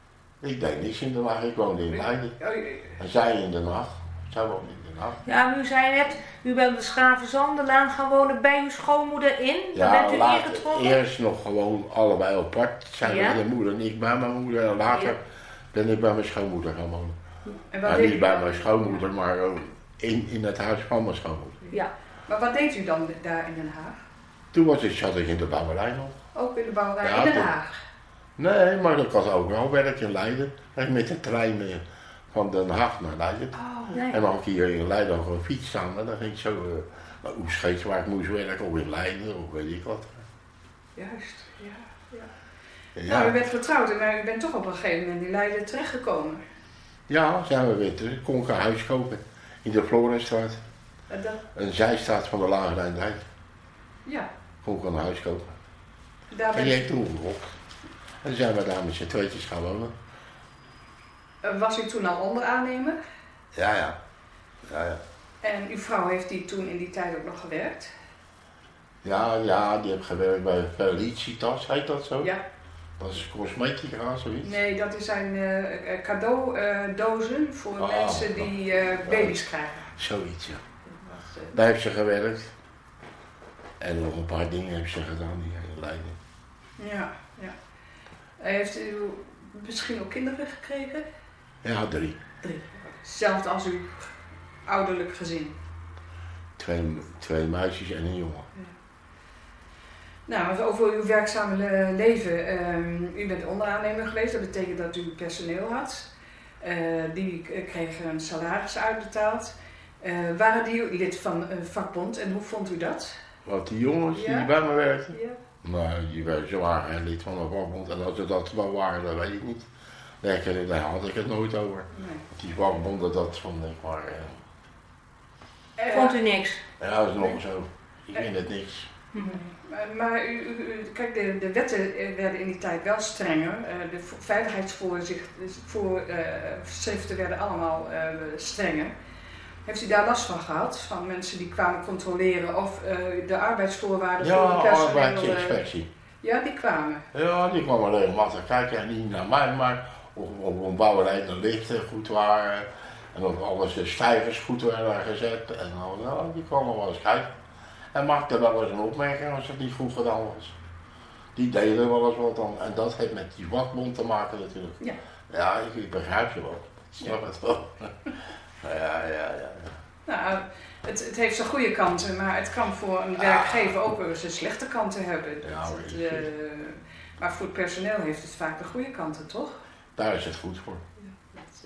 Ik deed niks in Den Haag, ik woonde in Leiden. En zij in Den Haag. Zij woonde in Den Haag. Ja, maar u zei net, u bent de Schavenzanderlaan gaan wonen bij uw schoonmoeder in. Ja, Dan bent u later, ingetrokken? Eerst nog gewoon allebei apart. Zijn ja? de moeder en ik bij mijn moeder. En later ja. ben ik bij mijn schoonmoeder gaan wonen. En maar niet bij mijn schoonmoeder, maar in, in het huis van mijn schoonmoeder. Ja. Maar wat deed u dan daar in Den Haag? Toen was ik, zat ik in de bouwerij nog. Ook in de bouwerij Ja, in Den toen- Haag? Nee, maar ik had ook wel werk in Leiden. En met de trein eh, van Den Haag naar Leiden. Oh, Nee. En dan had ik hier in Leiden op een fiets staan. En dan ging ik zo uh, naar Oegstgeest waar ik moest werken. Of in Leiden, of weet ik wat. juist. Ja, ja. Ja, Nou, u bent getrouwd, maar u bent toch op een gegeven moment in Leiden terechtgekomen. ja zijn we weer terug. Kon ik een huis kopen. In de Florenstraat. En dat, Een zijstraat van de Lage Rijndijk. ja, Kon ik een huis kopen. daar En bent die heeft toen gekocht. En toen zijn we daar met z'n tweetjes gaan wonen. Uh, was u toen al onderaannemer? Ja, ja. Ja, ja. En uw vrouw heeft die toen in die tijd ook nog gewerkt? Ja, ja, die heb gewerkt bij Felicitas, heet dat zo? Ja. Dat is cosmetica, zoiets. Nee, dat zijn uh, cadeaudozen voor Oh, mensen die uh, baby's krijgen. Zoiets, ja. Dat, uh, Daar heeft ze gewerkt. En nog een paar dingen heeft ze gedaan hier in Leiden. ja, ja. Heeft u misschien ook kinderen gekregen? Ja, drie. Drie. Hetzelfde als uw ouderlijk gezin. Twee, twee meisjes en een jongen. Nou, over uw werkzame le- leven. Um, u bent onderaannemer geweest, dat betekent dat u personeel had. Uh, die k- kregen een salaris uitbetaald. Uh, waren die lid van een vakbond en hoe vond u dat? Wat die jongens Ja. die bij me werkten, Ja. maar die waren, ze waren geen lid van een vakbond. En als ze dat wel waren, dat weet ik niet. Daar, daar had ik het nooit over. Nee. Die vakbonden, dat vond ik maar... eh, Uh, Vond u niks? ja, dat is nog zo. Ik vind het niks. Maar, maar u, u, u- kijk, de, de wetten werden in die tijd wel strenger. Uh, de vo- veiligheidsvoorschriften werden allemaal uh, strenger. Heeft u daar last van gehad? Van mensen die kwamen controleren of uh, de arbeidsvoorwaarden Ja, voor de personeel... uh, arbeidsinspectie. ja, die kwamen. Ja, die kwam alleen maar te kijken en niet naar mij, maar of, of een bouwerij de lichten goed waren. En of alles de stijgers goed werden gezet. En dan, ja, die kwam nog wel eens kijken. En maakte wel eens een opmerking als het niet goed gedaan was. Die deden wel eens wat dan. En dat heeft met die vakbond te maken natuurlijk. Ja. Ja, ik, ik begrijp je wel. Ik snap het wel. ja, ja, ja. ja. Nou, het, het heeft zijn goede kanten, maar het kan voor een werkgever ook wel eens zijn slechte kanten hebben. Dat, Ja, het, weet je. uh, maar voor het personeel heeft het vaak de goede kanten, toch? Daar is het goed voor. Dat,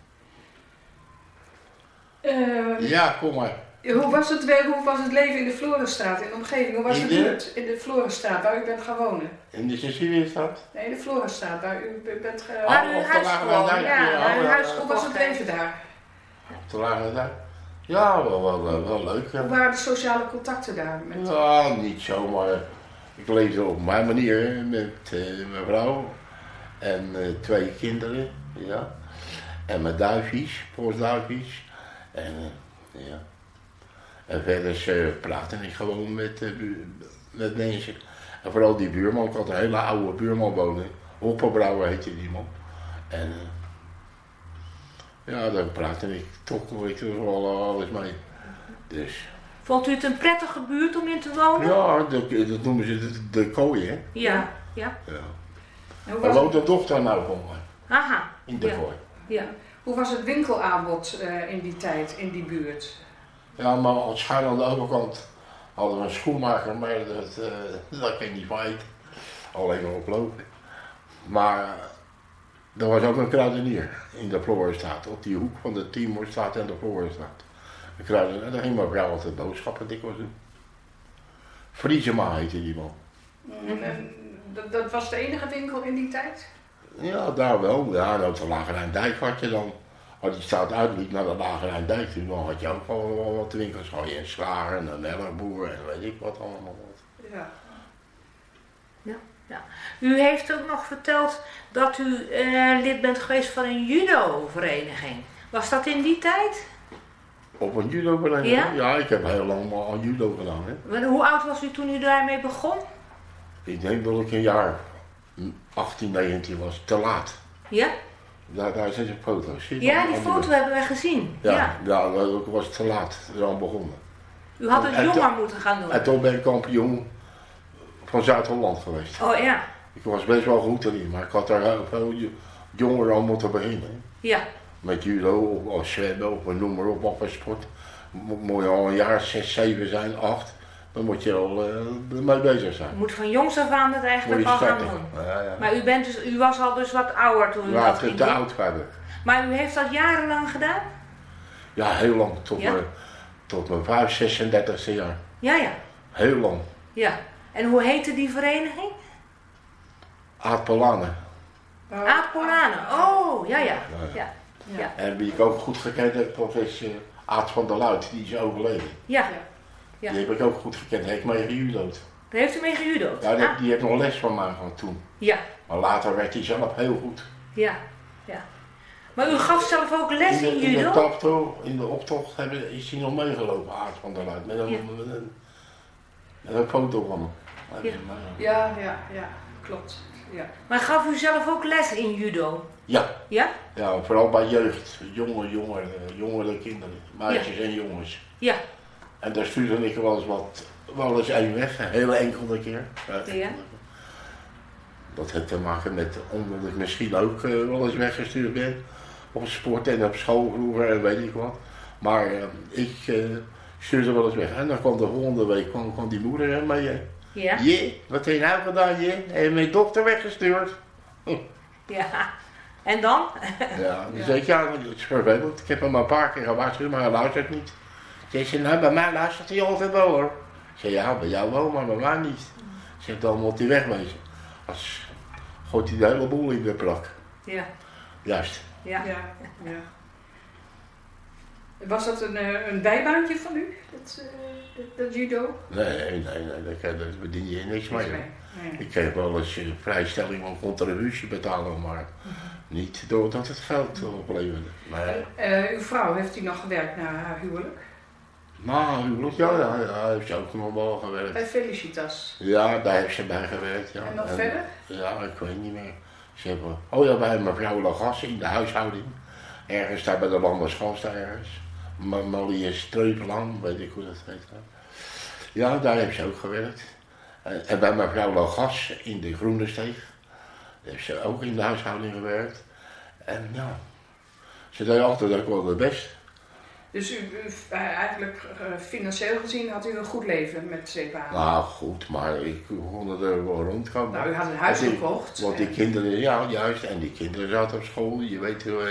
uh, uh, Ja, kom maar. Hoe was, het, we- hoe was het leven in de Florenstraat, in de omgeving? Hoe was In de de? buurt in de Florenstraat, waar u bent gaan wonen? In de Ceciliëstad? Nee, in de Florenstraat, waar u be- bent gaan Ah, Waar uw op de huis Lage gewoon, Rijndijk, ja, ja, waar uw ja, huis ja. Hoe was het gekocht leven daar? Op de Lage Dijk? Ja, wel, wel, wel, wel leuk. Hoe waren de sociale contacten daar? Met, Ja, niet zo, maar ik leefde op mijn manier met uh, mijn vrouw en uh, twee kinderen, ja. En mijn duifjes, postduifjes. En uh, ja. En verder uh, praatte ik gewoon met, uh, bu- met mensen. En vooral die buurman, ik had een hele oude buurman wonen. Hoppenbrouwer heette die man. En uh, ja, daar praatte ik toch ik wel alles mee. Dus. Vond u het een prettige buurt om in te wonen? Ja, dat, dat noemen ze de, de kooi, hè? Ja, ja. Ja. En hoe, Daar was woont het, de dochter nou van mij, Aha. in de Ja. kooi. Ja. hoe was het winkelaanbod uh, in die tijd, in die buurt? Ja, maar als schuin aan de overkant hadden we een schoenmaker, maar dat, uh, dat kan je niet van eten. Alleen maar oplopen. Maar er was ook een kruidenier in de Florenstraat, op die hoek van de Timorstraat en de Florenstraat. Een kruidenier, en daar ging mijn vrouw altijd boodschappen dikwijls doen. Friesema heette die man. Mm, en dat, dat was de enige winkel in die tijd? Ja, daar wel. Ja, en op de Lage Rijndijk had je dan, als die straat uitliep naar de Lage Rijndijk, toen dan had je ook wel, wel wat winkels. Had je een slager en een melkboer en weet ik wat allemaal. Ja. U heeft ook nog verteld dat u eh, lid bent geweest van een judo-vereniging. Was dat in die tijd? Op een judo-vereniging? Ja? Ja, ik heb heel lang al aan judo gedaan. Hè. Maar hoe oud was u toen u daarmee begon? Ik denk dat ik een jaar achttien, negentien was, te laat. Ja? Daar, daar zijn de foto's. Zie je Ja, dat? die Aan foto hebben wij gezien. Ja, Ja. ja. ja, ik was te laat eraan begonnen. U had het En jonger to- moeten gaan doen. En toen ben ik kampioen van Zuid-Holland geweest. Oh ja. Ik was best wel goed erin, maar ik had daar heel veel j- jonger aan moeten beginnen. Ja. Met judo of, of zwemmen of noem maar op, wat voor sport. mo- moet je al een jaar zes, zeven zijn, acht. Dan moet je al uh, ermee bezig zijn. Je moet van jongs af aan het eigenlijk Moet je al gaan starten. doen. Ja, ja. Maar u, bent dus, u was al dus wat ouder toen u Ja, dat te, ging te doen. oud verder. Maar u heeft dat jarenlang gedaan? Ja, heel lang. Tot, Ja? mijn, tot mijn vijf, zesendertigste jaar. Ja, ja. Heel lang. Ja. En hoe heette die vereniging? Aardpolanen. Oh, Aad Polanen. Oh, ja, ja. Ja, Ja. En wie ik ook goed gekend heb, dat is uh, Aad van der Luit, die is overleden. ja. Ja. Ja. Die heb ik ook goed gekend, daar heb ik mee gejudo'd. Daar heeft u mee gejudo'd? Ja, die, Ah, die heeft nog les van mij gehad toen. ja, Maar later werd hij zelf heel goed. ja, ja. Maar u gaf zelf ook les In in de, in de, judo? tapto, in de optocht hebben, is hij nog meegelopen, Aad van der Luit. Met een, Ja. met een, met een foto van hem. Ja. Ja, ja, ja, klopt. Ja. Maar gaf u zelf ook les in judo? Ja, Ja? ja, vooral bij jeugd. Jonge, jongere, jongere kinderen. Meisjes en jongens. Ja. En daar stuurde ik wel eens wat, wel eens één weg, een hele enkele keer. Ja. Dat heeft te maken met, omdat ik misschien ook uh, wel eens weggestuurd ben. Op sport en op school vroeger en weet ik wat. Maar uh, ik uh, stuurde wel eens weg. En dan kwam de volgende week kwam, kwam die moeder er mee. Hè. Ja? Je, wat heb je nou gedaan, je? Heb je mijn dokter weggestuurd? Ja. En dan? Ja, dan Ja. zei ik, ja, dat is vervelend. Ik heb hem maar een paar keer gewaarschuwd, maar hij luistert niet. Ze zei, nou, bij mij luistert hij altijd wel hoor. Ik zei, ja, bij jou wel, maar bij mij niet. Ik zeg, dan moet hij wegwezen. Als gooit hij de hele boel in de plak. Ja. Juist. Ja. Ja, ja. Was dat een, eh, een bijbaantje van u, dat, eh, dat, dat judo? Nee, nee, nee, daar, daar bedien je niks mee. hoor. Nee. Ik kreeg wel eens uh, vrijstelling van contributie betalen, maar niet doordat het geld opleverde. Nee. Eh, uw vrouw, heeft u nog gewerkt na haar huwelijk? Nou, huwelijk, ja, ja, ja, heeft ze ook nog wel gewerkt. Bij Felicitas. Ja, daar heeft ze bij gewerkt, ja. En nog verder? Ja, ik weet niet meer. Ze hebben, oh ja, bij mevrouw Lagas in de huishouding. Ergens daar bij de Landersgast ergens. Ma- Malie Streuplaan, weet ik hoe dat heet. hè. Ja, daar heeft ze ook gewerkt. En, en bij mevrouw Lagas in de Groene Steeg. Daar heeft ze ook in de huishouding gewerkt. En ja, ze deed altijd ook wel het best. Dus u, u, eh, eigenlijk eh, financieel gezien had u een goed leven met zeeparen? Nou goed, maar ik kon er wel rondkomen. Nou, u had een huis Want die- gekocht. Want die en- kinderen, ja juist, en die kinderen zaten op school, je weet hoe,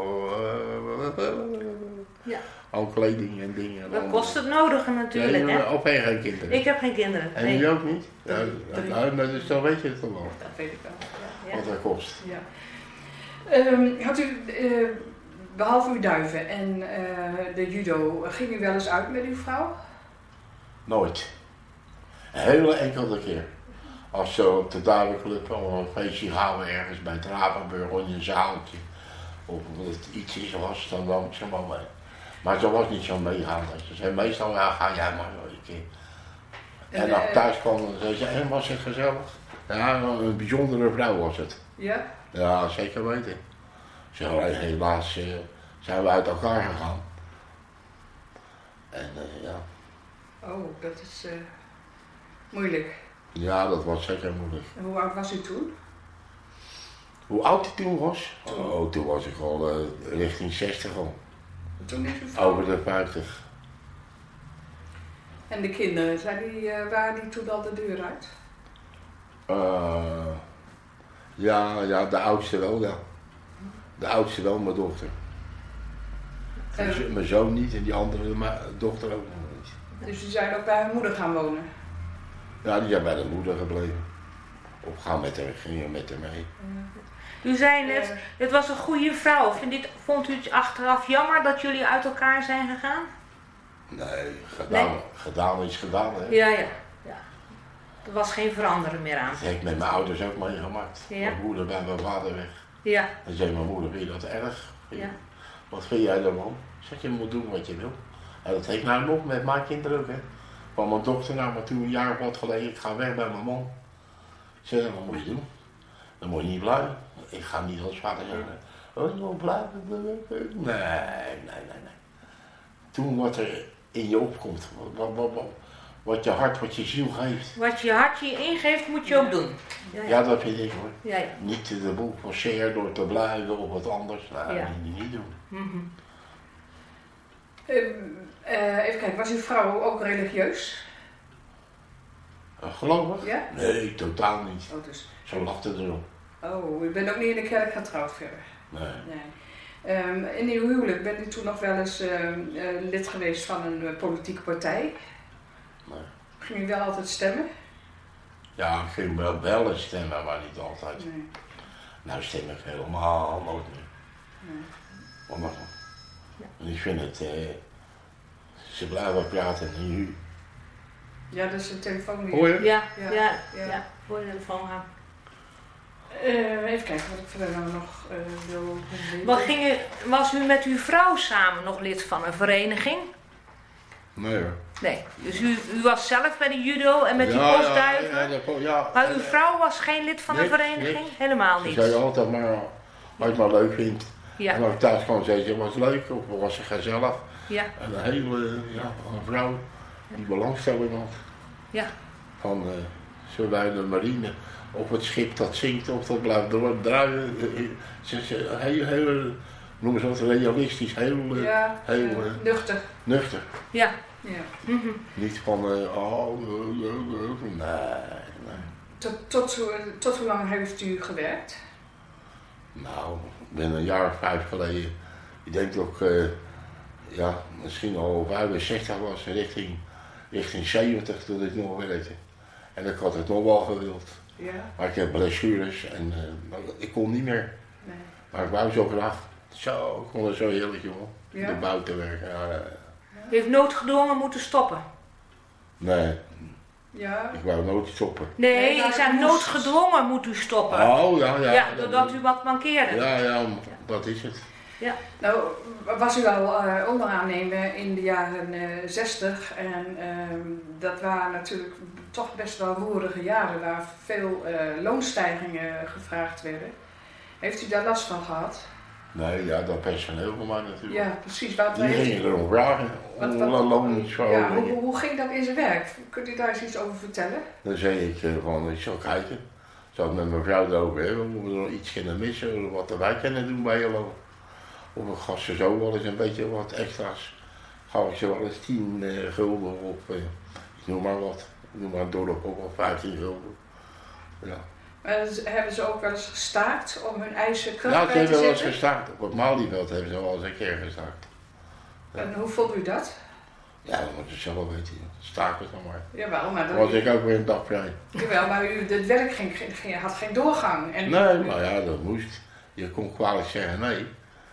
Ja. al kleding en dingen. Dat kost het nodige natuurlijk, Nee, hè? of heb je geen kinderen? Ik heb geen kinderen. En Nee. jullie ook niet? Ja, Drie. nou, nou, dus dan weet je het toch wel, Dat weet ik wel. Ja. wat dat kost. Ja. Ehm, had u, eh, behalve uw duiven en eh, de judo, ging u wel eens uit met uw vrouw? Nooit. Een hele enkele keer. Als zo op de duivenclub al een feestje houden ergens bij het Ravenburg in een zaaltje. Of dat het iets is was, dan nam ik ze maar mee. Maar ze was niet zo meegaand. Ze zei meestal, ja, ga jij maar een keer. En, En, als ik eh, thuis kwam, dan zei ze, en was het gezellig? Ja, een bijzondere vrouw was het. Ja? Ja, zeker weten. Ze, alleen helaas uh, zijn we uit elkaar gegaan. En uh, ja. Oh, dat is eh, moeilijk. ja, dat was zeker moeilijk. En hoe oud was u toen? Hoe oud hij toen was? Toen. Oh, toen was ik al uh, richting zestig al. Toen is uw vrouw. Over de vijftig. En de kinderen, zijn die, eh, waren die toen al de deur uit? Uh, ja, ja, de oudste wel, ja. De oudste wel, mijn dochter. Mijn zo- Mijn zoon niet en die andere ma- dochter ook nog niet. Dus die zijn ook bij hun moeder gaan wonen? Ja, die zijn bij de moeder gebleven. Of gaan met haar, gingen met haar mee. U zei net, Eh, het was een goede vrouw. Vindt dit, vond u het achteraf jammer dat jullie uit elkaar zijn gegaan? Nee, gedaan, Nee. gedaan is gedaan, hè. Ja, ja, ja. Er was geen veranderen meer aan. Dat heb ik met mijn ouders ook meegemaakt. Ja. Mijn moeder bij mijn vader weg. Ja, Dan zei mijn moeder, vind je dat erg? ja, Wat vind jij ervan? Ik zeg, je moet doen wat je wil. En dat heeft nou nog met mijn kinderen ook, hè. Van mijn dochter nou maar toen een jaar of wat geleden, ik ga weg bij mijn man. Ik zeg, wat moet je doen? Dan moet je niet blijven. Ik ga niet als vader zeggen, oh, je moet blijven. Nee, nee, nee, nee. Toen wat er in je opkomt, wat, wat, wat, wat je hart, wat je ziel geeft. wat je hart je ingeeft moet je ook doen. Ja, ja. Ja, dat vind ik hoor. Ja, ja. Niet de boel forceren door te blijven of wat anders. Nou, Ja. dat moet je niet doen. Mhm. Uh, uh, even kijken, was uw vrouw ook religieus? Uh, gelovig? Ja? Nee, totaal niet. Oh, dus. Zo lachte erop. Oh, u bent ook niet in de kerk getrouwd verder? Nee. Nee. Um, in uw huwelijk bent u toen nog wel eens uh, uh, lid geweest van een uh, politieke partij? Nee. Ging u wel altijd stemmen? Ja, ik ging wel, wel eens stemmen, maar niet altijd. Nee. Nou stem ik helemaal nooit meer. Nee. Omdat, en ik vind het, uh, ze blijven praten en nu. Ja, dat is een telefoon die... Hoor je? Ja, Ja. ja, Ja. ja. Voor de telefoon gaan. Uh, even kijken wat ik verder nou nog uh, wil weten. Maar ging u, was u met uw vrouw samen nog lid van een vereniging? Nee hoor. Nee, dus u, u was zelf bij de judo en met die Ja, postduiven? Ja, ja, ja, ja. Maar uw vrouw was geen lid van een Niks, vereniging? niks. Helemaal Ze niet? zei altijd maar, als je het maar leuk vindt. Ja, En als ik thuis kwam, zei ze, was het leuk of was ze gezellig. ja, En een hele, ja, een vrouw die belangstelling had. ja. Van, uh, zo bij de marine, of het schip dat zinkt of dat blijft doordraaien. Ze is heel, heel, noemen ze dat realistisch, heel, uh, Ja, heel uh, uh, nuchter. nuchter. Ja. Ja. Mhm. Niet van, uh, oh, uh, uh, uh, nee, nee. Tot, tot, hoe- tot hoe lang heeft u gewerkt? Nou, ik ben een jaar of vijf geleden, ik denk dat ik, uh, ja, misschien al vijfenzestig was, richting, richting zeventig toen ik nog werkte. En ik had het nog wel gewild. Ja? Maar ik heb blessures en uh, ik kon niet meer. Nee. Maar ik wou zo graag. Zo, ik vond het zo heerlijk, jongen. Ja? De bouw te werken. Ja, ja. U heeft noodgedwongen moeten stoppen? Nee, Ja? ik wou nooit stoppen. Nee, Nee, maar ik zei u moest- noodgedwongen moet u stoppen. Oh, ja, ja. Ja, dat- doordat u wat mankeerde. Ja, ja, dat is het. Nou, was u al uh, onderaannemer in de jaren uh, zestig en uh, dat waren natuurlijk toch best wel roerige jaren waar veel uh, loonstijgingen gevraagd werden. Heeft u daar last van gehad? Nee, ja, dat personeel van mij natuurlijk. Ja, precies. Wat Die gingen erom vragen. Wat- Om wat- een loonsverhoging. ja, hoe, hoe ging dat in zijn werk? Kunt u daar eens iets over vertellen? Dan zei ik uh, van, ik zal kijken. Ik zal het met mijn vrouw erover hebben. Of we nog iets kunnen missen. Of wat wij kunnen doen bij je loon. Of ik gaf ze zo wel eens een beetje wat extra's. Gaf ik ze wel eens tien uh, gulden op, uh, ik noem maar wat. Ik noem maar een dorp op of vijftien gulden. Ja, Uh, z- hebben ze ook wel eens gestaakt om hun eisen kracht ja ze bij te hebben wel eens zetten? gestaakt. Op het Malieveld hebben ze wel eens een keer gestaakt. Ja. En hoe vond u dat? Ja, dat moet je zelf weten. Staak het dan maar. Jawel, maar, Dan dan, was ik ook weer een dag vrij. jawel, maar u, het werk ging, ging, ging- had geen doorgang. En, Nee, maar ja, dat moest. Je kon kwalijk zeggen nee.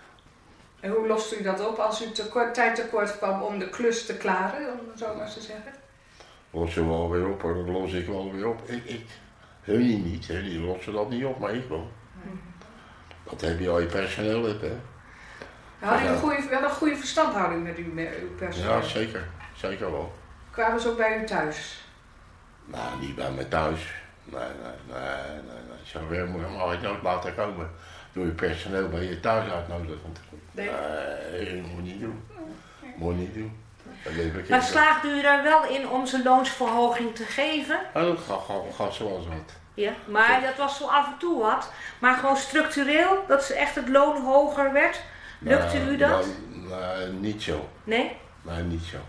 En hoe lost u dat op als u tekort, tijd tekort kwam om de klus te klaren, om het zo maar eens te zeggen? Los ze wel weer op, hoor. Dat los ik wel weer op. Ik, ik. Hun niet, hun die lossen dat niet op, maar ik wel. Dat heb je al je personeel hebt, hè. Had u Ja. een goede, wel een goede verstandhouding met uw, met uw personeel? Ja, zeker. Zeker wel. Kwamen ze ook bij u thuis? Nou, niet bij mij thuis. Nee, nee, nee, nee. nee. Zo weer moet je mag ik nooit laten komen. Door je personeel bij je thuis uitnodigen. Nee. Nee, dat moet je niet doen. Moet je niet doen. Dat heb ik Maar niet. slaagde u daar wel in om ze loonsverhoging te geven? Oh, dat gaat, gaat, gaat zoals wat. Ja, maar dat was zo af en toe wat. Maar gewoon structureel, dat ze echt het loon hoger werd. Lukte Nou, u dat? nou, nou, niet zo. Nee? Nee, niet zo.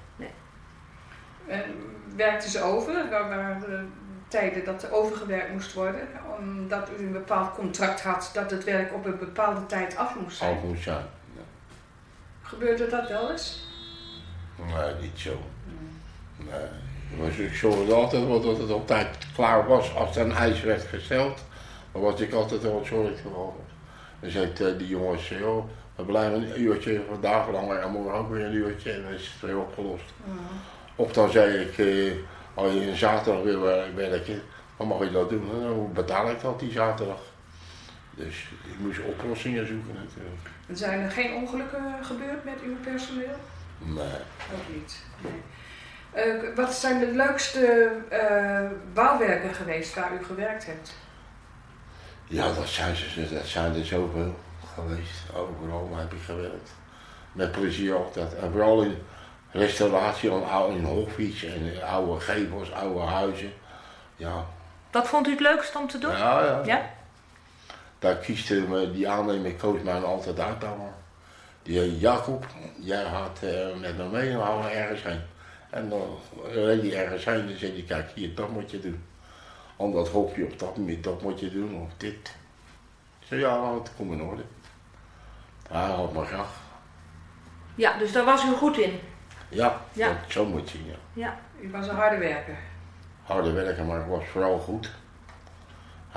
En werkten ze over? Er waren er tijden dat er overgewerkt moest worden, omdat u een bepaald contract had dat het werk op een bepaalde tijd af moest zijn. Al moet zijn. Gebeurde dat wel eens? Nee, niet zo. Nee. Was, ik zorgde altijd wel dat het op tijd klaar was. Als er een eis werd gesteld, dan was ik altijd wel zorgelijk voor. Dan zei ik tegen die jongens, joh, we blijven een uurtje vandaag langer en morgen ook weer een uurtje en dan is het weer opgelost. Mm. Of dan zei ik, eh, als je een zaterdag wil werken, dan mag je dat doen. En dan betaal ik dat die zaterdag. Dus ik moest oplossingen zoeken natuurlijk. En zijn er geen ongelukken gebeurd met uw personeel? Nee. Ook niet. Nee. Uh, wat zijn de leukste uh, bouwwerken geweest waar u gewerkt hebt? Ja, dat zijn, ze, dat zijn er zoveel geweest. Overal heb ik gewerkt. Met plezier altijd. En vooral in restauratie aan oude in hoffies en oude gevels, oude huizen. Ja. Wat vond u het leukst om te doen? Ja, ja. Ja? Daar kieste me, die aannemer koos mij altijd uit allemaal. Die Jacob, jij gaat uh, met me mee en we gaan ergens heen. En dan reed hij ergens heen en zei hij, kijk hier, dat moet je doen. Om dat hopje op dat, dat moet je doen, of dit. Ik zei, ja, dat komt in orde. Hij had me graag. Ja, dus daar was u goed in? Ja, Ja. Dat, zo moet je, ja. Ja. U was een harde werker. Harde werken, maar ik was vooral goed. Uh,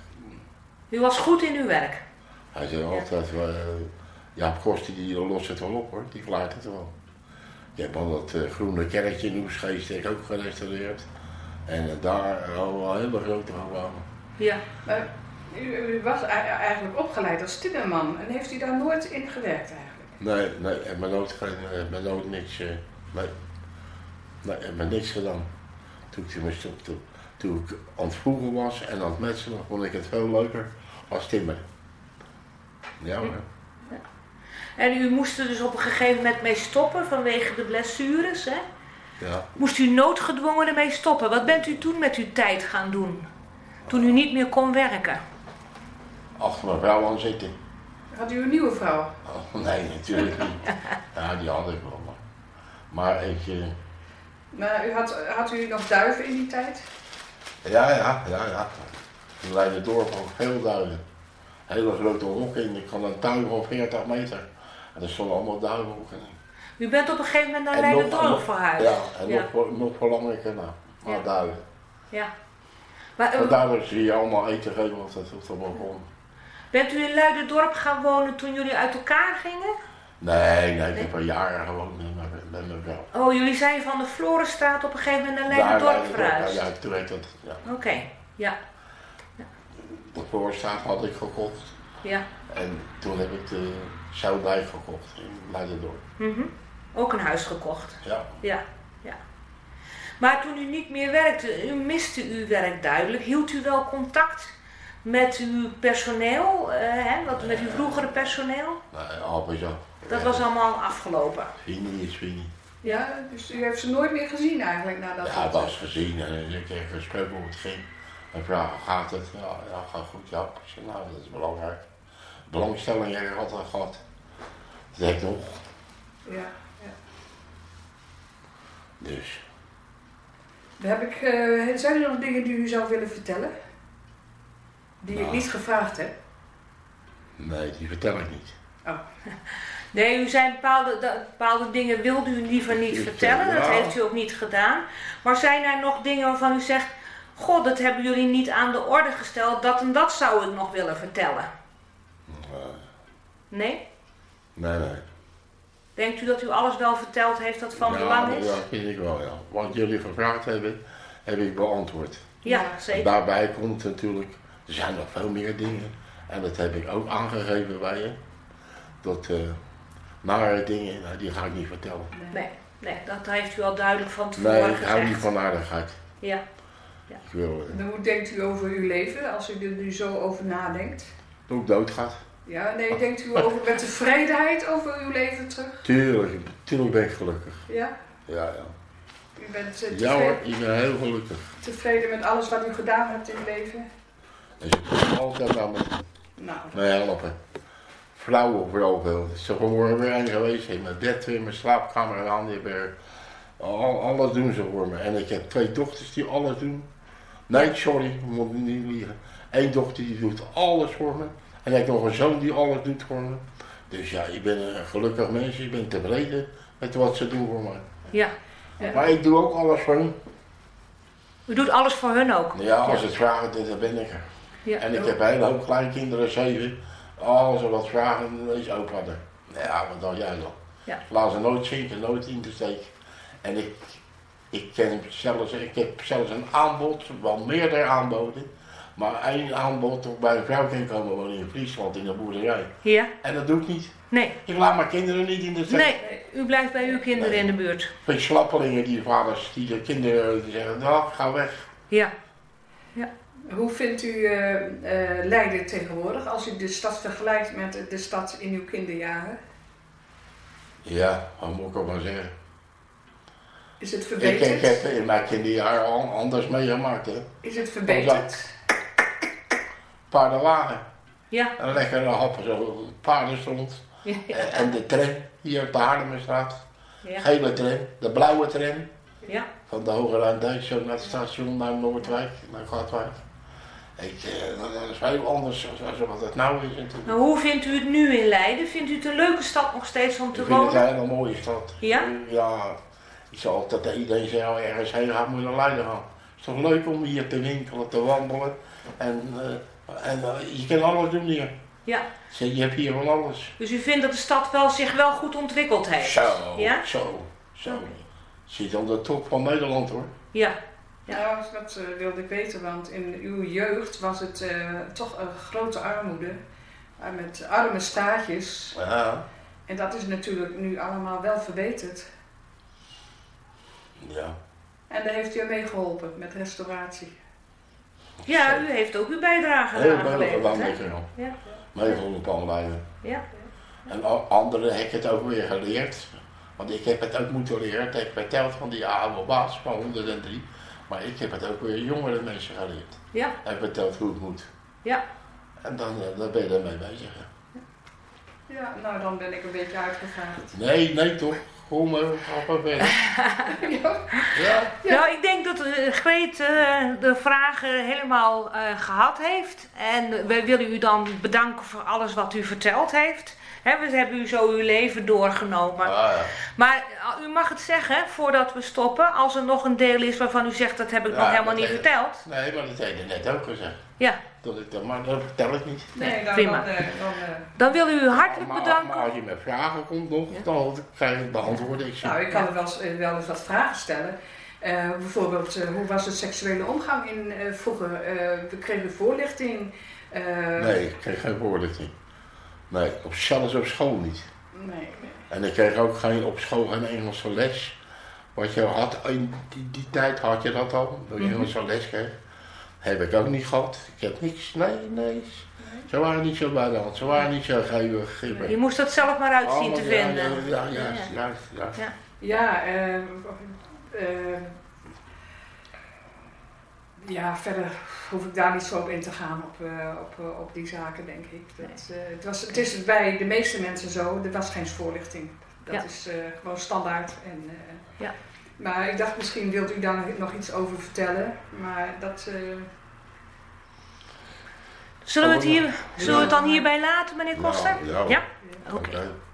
U was goed in uw werk? hij zei altijd, uh, ja, Kosten die lost het wel op hoor, die klaart het wel. Ik heb al dat uh, groene kerkje in Oesgeest ook gerestaureerd. En uh, daar hadden we al hele grote gebouwen. Ja. Maar u, u was eigenlijk opgeleid als timmerman en heeft u daar nooit in gewerkt eigenlijk? Nee, nee, ik heb me nooit, geen, heb me nooit niks, uh, nee, nee, ik heb me niks gedaan. Toen ik me stopte, toen ik aan het vroegen was en aan het metselen, vond ik het veel leuker als timmer. Ja hoor. Ja. En u moest er dus op een gegeven moment mee stoppen vanwege de blessures, hè? Ja. Moest u noodgedwongen ermee stoppen? Wat bent u toen met uw tijd gaan doen? Toen u niet meer kon werken? Achter mijn vrouw aan zitten. Had u een nieuwe vrouw? Oh, nee, natuurlijk niet. Ja, die had ik wel. Maar, maar ik... Uh... Maar u had, had u nog duiven in die tijd? Ja, ja, ja, ja. In Leiden-dorp ook veel duiven. Hele grote hokken in. Ik kan een tuin van veertig meter. En er stonden allemaal duivenhokken in. U bent op een gegeven moment naar En Leiden-dorp nog- verhuisd? Ja, en Ja. nog, nog belangrijker nou. Maar Ja. duiven. Ja. Maar, En uh, daardoor zie je allemaal eten geven op dat op de balkon. bent u in Leiden-dorp gaan wonen toen jullie uit elkaar gingen? Nee, nee, ik heb al jaren gewoond met mijn, met mijn vrouw. Oh, jullie zijn van de Florenstraat op een gegeven moment naar Daar Leiden-dorp Leiden-dorp, verhuisd? Ja, ja, toen heet dat. Ja. Oké, ja, De Voorstraat had ik gekocht. ja. En toen heb ik de Zoutdijk gekocht in Leiden-dorp. Mhm. Ook een huis gekocht? Ja. Ja, ja. Maar toen u niet meer werkte, u miste uw werk duidelijk. Hield u wel contact met uw personeel, eh, hè, wat, met uw vroegere personeel? Nee, Albert zo. Dat was allemaal afgelopen. Fini is Fini. Ja, dus u heeft ze nooit meer gezien eigenlijk nadat Ja, het- het was gezien en ik heb gesproken hoe het ging. En vraag, gaat het? Ja, ja, gaat goed. Ja, ik zei, nou, dat is belangrijk. Belangstelling heb ik altijd gehad. Dat heb ik nog. Ja, ja. Dus. Dan heb ik, eh, zijn er nog dingen die u zou willen vertellen? Die ik Nou. niet gevraagd heb? Nee, die vertel ik niet. Nee, u zei bepaalde, de- bepaalde dingen wilde u liever niet Ik, vertellen. eh, Dat ja. heeft u ook niet gedaan. Maar zijn er nog dingen waarvan u zegt, god, dat hebben jullie niet aan de orde gesteld. Dat en dat zou ik nog willen vertellen. Nee, Nee? nee. nee. Denkt u dat u alles wel verteld heeft dat van ja, belang is? Ja, vind ik wel, ja. Wat jullie gevraagd hebben, heb ik beantwoord. Ja, Ja, En zeker. daarbij komt natuurlijk, er zijn nog veel meer dingen. En dat heb ik ook aangegeven bij je. Dat uh, nare dingen, nou, die ga ik niet vertellen. Nee, nee, dat heeft u al duidelijk van tevoren Nee, ik gezegd. hou niet van aardigheid. Ja. Ik wil uh, En hoe denkt u over uw leven als u er nu zo over nadenkt? dat ik doodgaat. Ja, nee, denkt u over met tevredenheid over uw leven terug? Tuurlijk, tuurlijk ben ik gelukkig. Ja? Ja, ja. U bent eh, Ja hoor, tevreden, ik ben heel gelukkig. tevreden met alles wat u gedaan hebt in het leven? En ze kunnen altijd aan me, Nou, me helpen. Vrouwen vooral veel. Het is er gewoon weer een geweest. In mijn bed, in mijn slaapkamer aan. Die hebben al, alles doen ze voor me. En ik heb twee dochters die alles doen. Nee, sorry, ik moet niet liegen. Eén dochter die doet alles voor me. En ik heb nog een zoon die alles doet voor me. Dus ja, ik ben een gelukkig mens. Ik ben tevreden met wat ze doen voor mij. Ja. Ja. Maar ik doe ook alles voor hen. U doet alles voor hun ook? Ja, als ze het vragen, dan ben ik er. Ja. En ik heb een hele hoop kleinkinderen, zeven. Als ze wat vragen, dan is opa er. Ja, wat dan jij dan? Ja. Laat ze nooit zinken, nooit in te steken. En ik, ik, ken zelfs, ik heb zelfs een aanbod, wel meerdere aanboden. Maar één aanbod toch bij een vrouw kan komen wonen in Friesland in de boerderij. Ja? En dat doe ik niet. Nee. Ik laat mijn kinderen niet in de steek. Nee, u blijft bij uw kinderen Nee. in de buurt. Van slappelingen, die vaders, die de kinderen die zeggen, nou, ga weg. Ja. hoe vindt u eh, eh, Leiden tegenwoordig als u de stad vergelijkt met de stad in uw kinderjaren? Ja, wat moet ik ook maar zeggen. Is het Ik, verbeterd? ik heb in mijn kinderjaren al anders meegemaakt, hè. Is het verbeterd? Paardenwagen. Ja. En lekkere happen, zo paardenstond. Ja. En, en de tram hier op de Haarlemmerstraat. Ja. Gele tram, de blauwe tram. Ja. Van de Hoge Rijn zo naar het station, naar Noordwijk, naar Katwijk. Ik, eh, dat is heel anders zoals wat het nou is natuurlijk. Nou, hoe vindt u het nu in Leiden? Vindt u het een leuke stad nog steeds om te Ik vind wonen? het een hele mooie stad. Ja? Ja, ik zal altijd tegen iedereen zeggen, als je ergens heen gaat, moet je naar Leiden gaan. Het is toch leuk om hier te winkelen, te wandelen. En, uh, en uh, je kan alles doen hier. Ja. Je hebt hier van alles. Dus u vindt dat de stad wel zich wel goed ontwikkeld heeft? Zo, Ja? zo, zo. Okay. Zit aan de top van Nederland hoor. Ja. Ja, nou, dat uh, wilde ik weten, want in uw jeugd was het uh, toch een grote armoede. Uh, met arme staatjes. Ja. En dat is natuurlijk nu allemaal wel verbeterd. Ja. En daar heeft u mee geholpen met restauratie. Ja, u heeft ook uw bijdrage Heel eraan veel geleverd, gedaan hè? met je. Ja. Meegeholpen aan Leiden. Ja. En anderen heb ik het ook weer geleerd. Want ik heb het ook moeten leren. Ik heb verteld van die oude baas van honderddrie. Maar ik heb het ook weer jongere mensen geleerd. Ja. En verteld hoe het moet. Ja. En dan, dan ben je ermee bezig. Ja, nou dan ben ik een beetje uitgevraagd. Nee, nee toch. Kom maar, ga maar verder. Ja. Ja. Ja. Nou, ik denk dat uh, Greet uh, de vragen helemaal uh, gehad heeft. En wij willen u dan bedanken voor alles wat u verteld heeft. He, we hebben u zo uw leven doorgenomen. Ah, ja. Maar uh, u mag het zeggen, voordat we stoppen, als er nog een deel is waarvan u zegt dat heb ik Ja, nog helemaal dat niet heb- verteld. Nee, maar dat heb je net ook gezegd. Ja, Dat ik dat, maar dat vertel ik niet. Nee, dan, prima. dan, uh, dan uh, dan wil u hartelijk maar, bedanken. maar als je met vragen komt nog, Ja. dan krijg ik beantwoorden ik ze. nou, ik kan er wel eens, uh, wel eens wat vragen stellen. Uh, bijvoorbeeld, uh, hoe was de seksuele omgang in uh, vroeger? Uh, we kregen voorlichting. Uh, Nee, ik kreeg geen voorlichting. Nee, op, zelfs op school niet. nee, nee. En ik kreeg ook geen, op school geen Engelse les. Wat je had, in die, die tijd had je dat al, dat je Mhm. Engelse les kreeg. Heb ik ook niet gehad. Ik heb niks, nee, nee. Ze waren niet zo bij de hand, ze waren niet zo geeuwig. Je moest dat zelf maar uit zien te Allemaal, ja, vinden. Ja, ja, juist, Ja. juist, ja. Ja. Ja, uh, uh, ja, verder hoef ik daar niet zo op in te gaan op, uh, op, uh, op die zaken, denk ik. Dat, uh, het, was, het is bij de meeste mensen zo, er was geen voorlichting. Dat Ja. is uh, gewoon standaard. En, uh, Ja. Maar ik dacht, misschien wilt u daar nog iets over vertellen. Maar dat... Uh, Zullen we het, hier, zullen we het dan hierbij laten, meneer Koster? Ja, ja. Ja? Oké. Oké.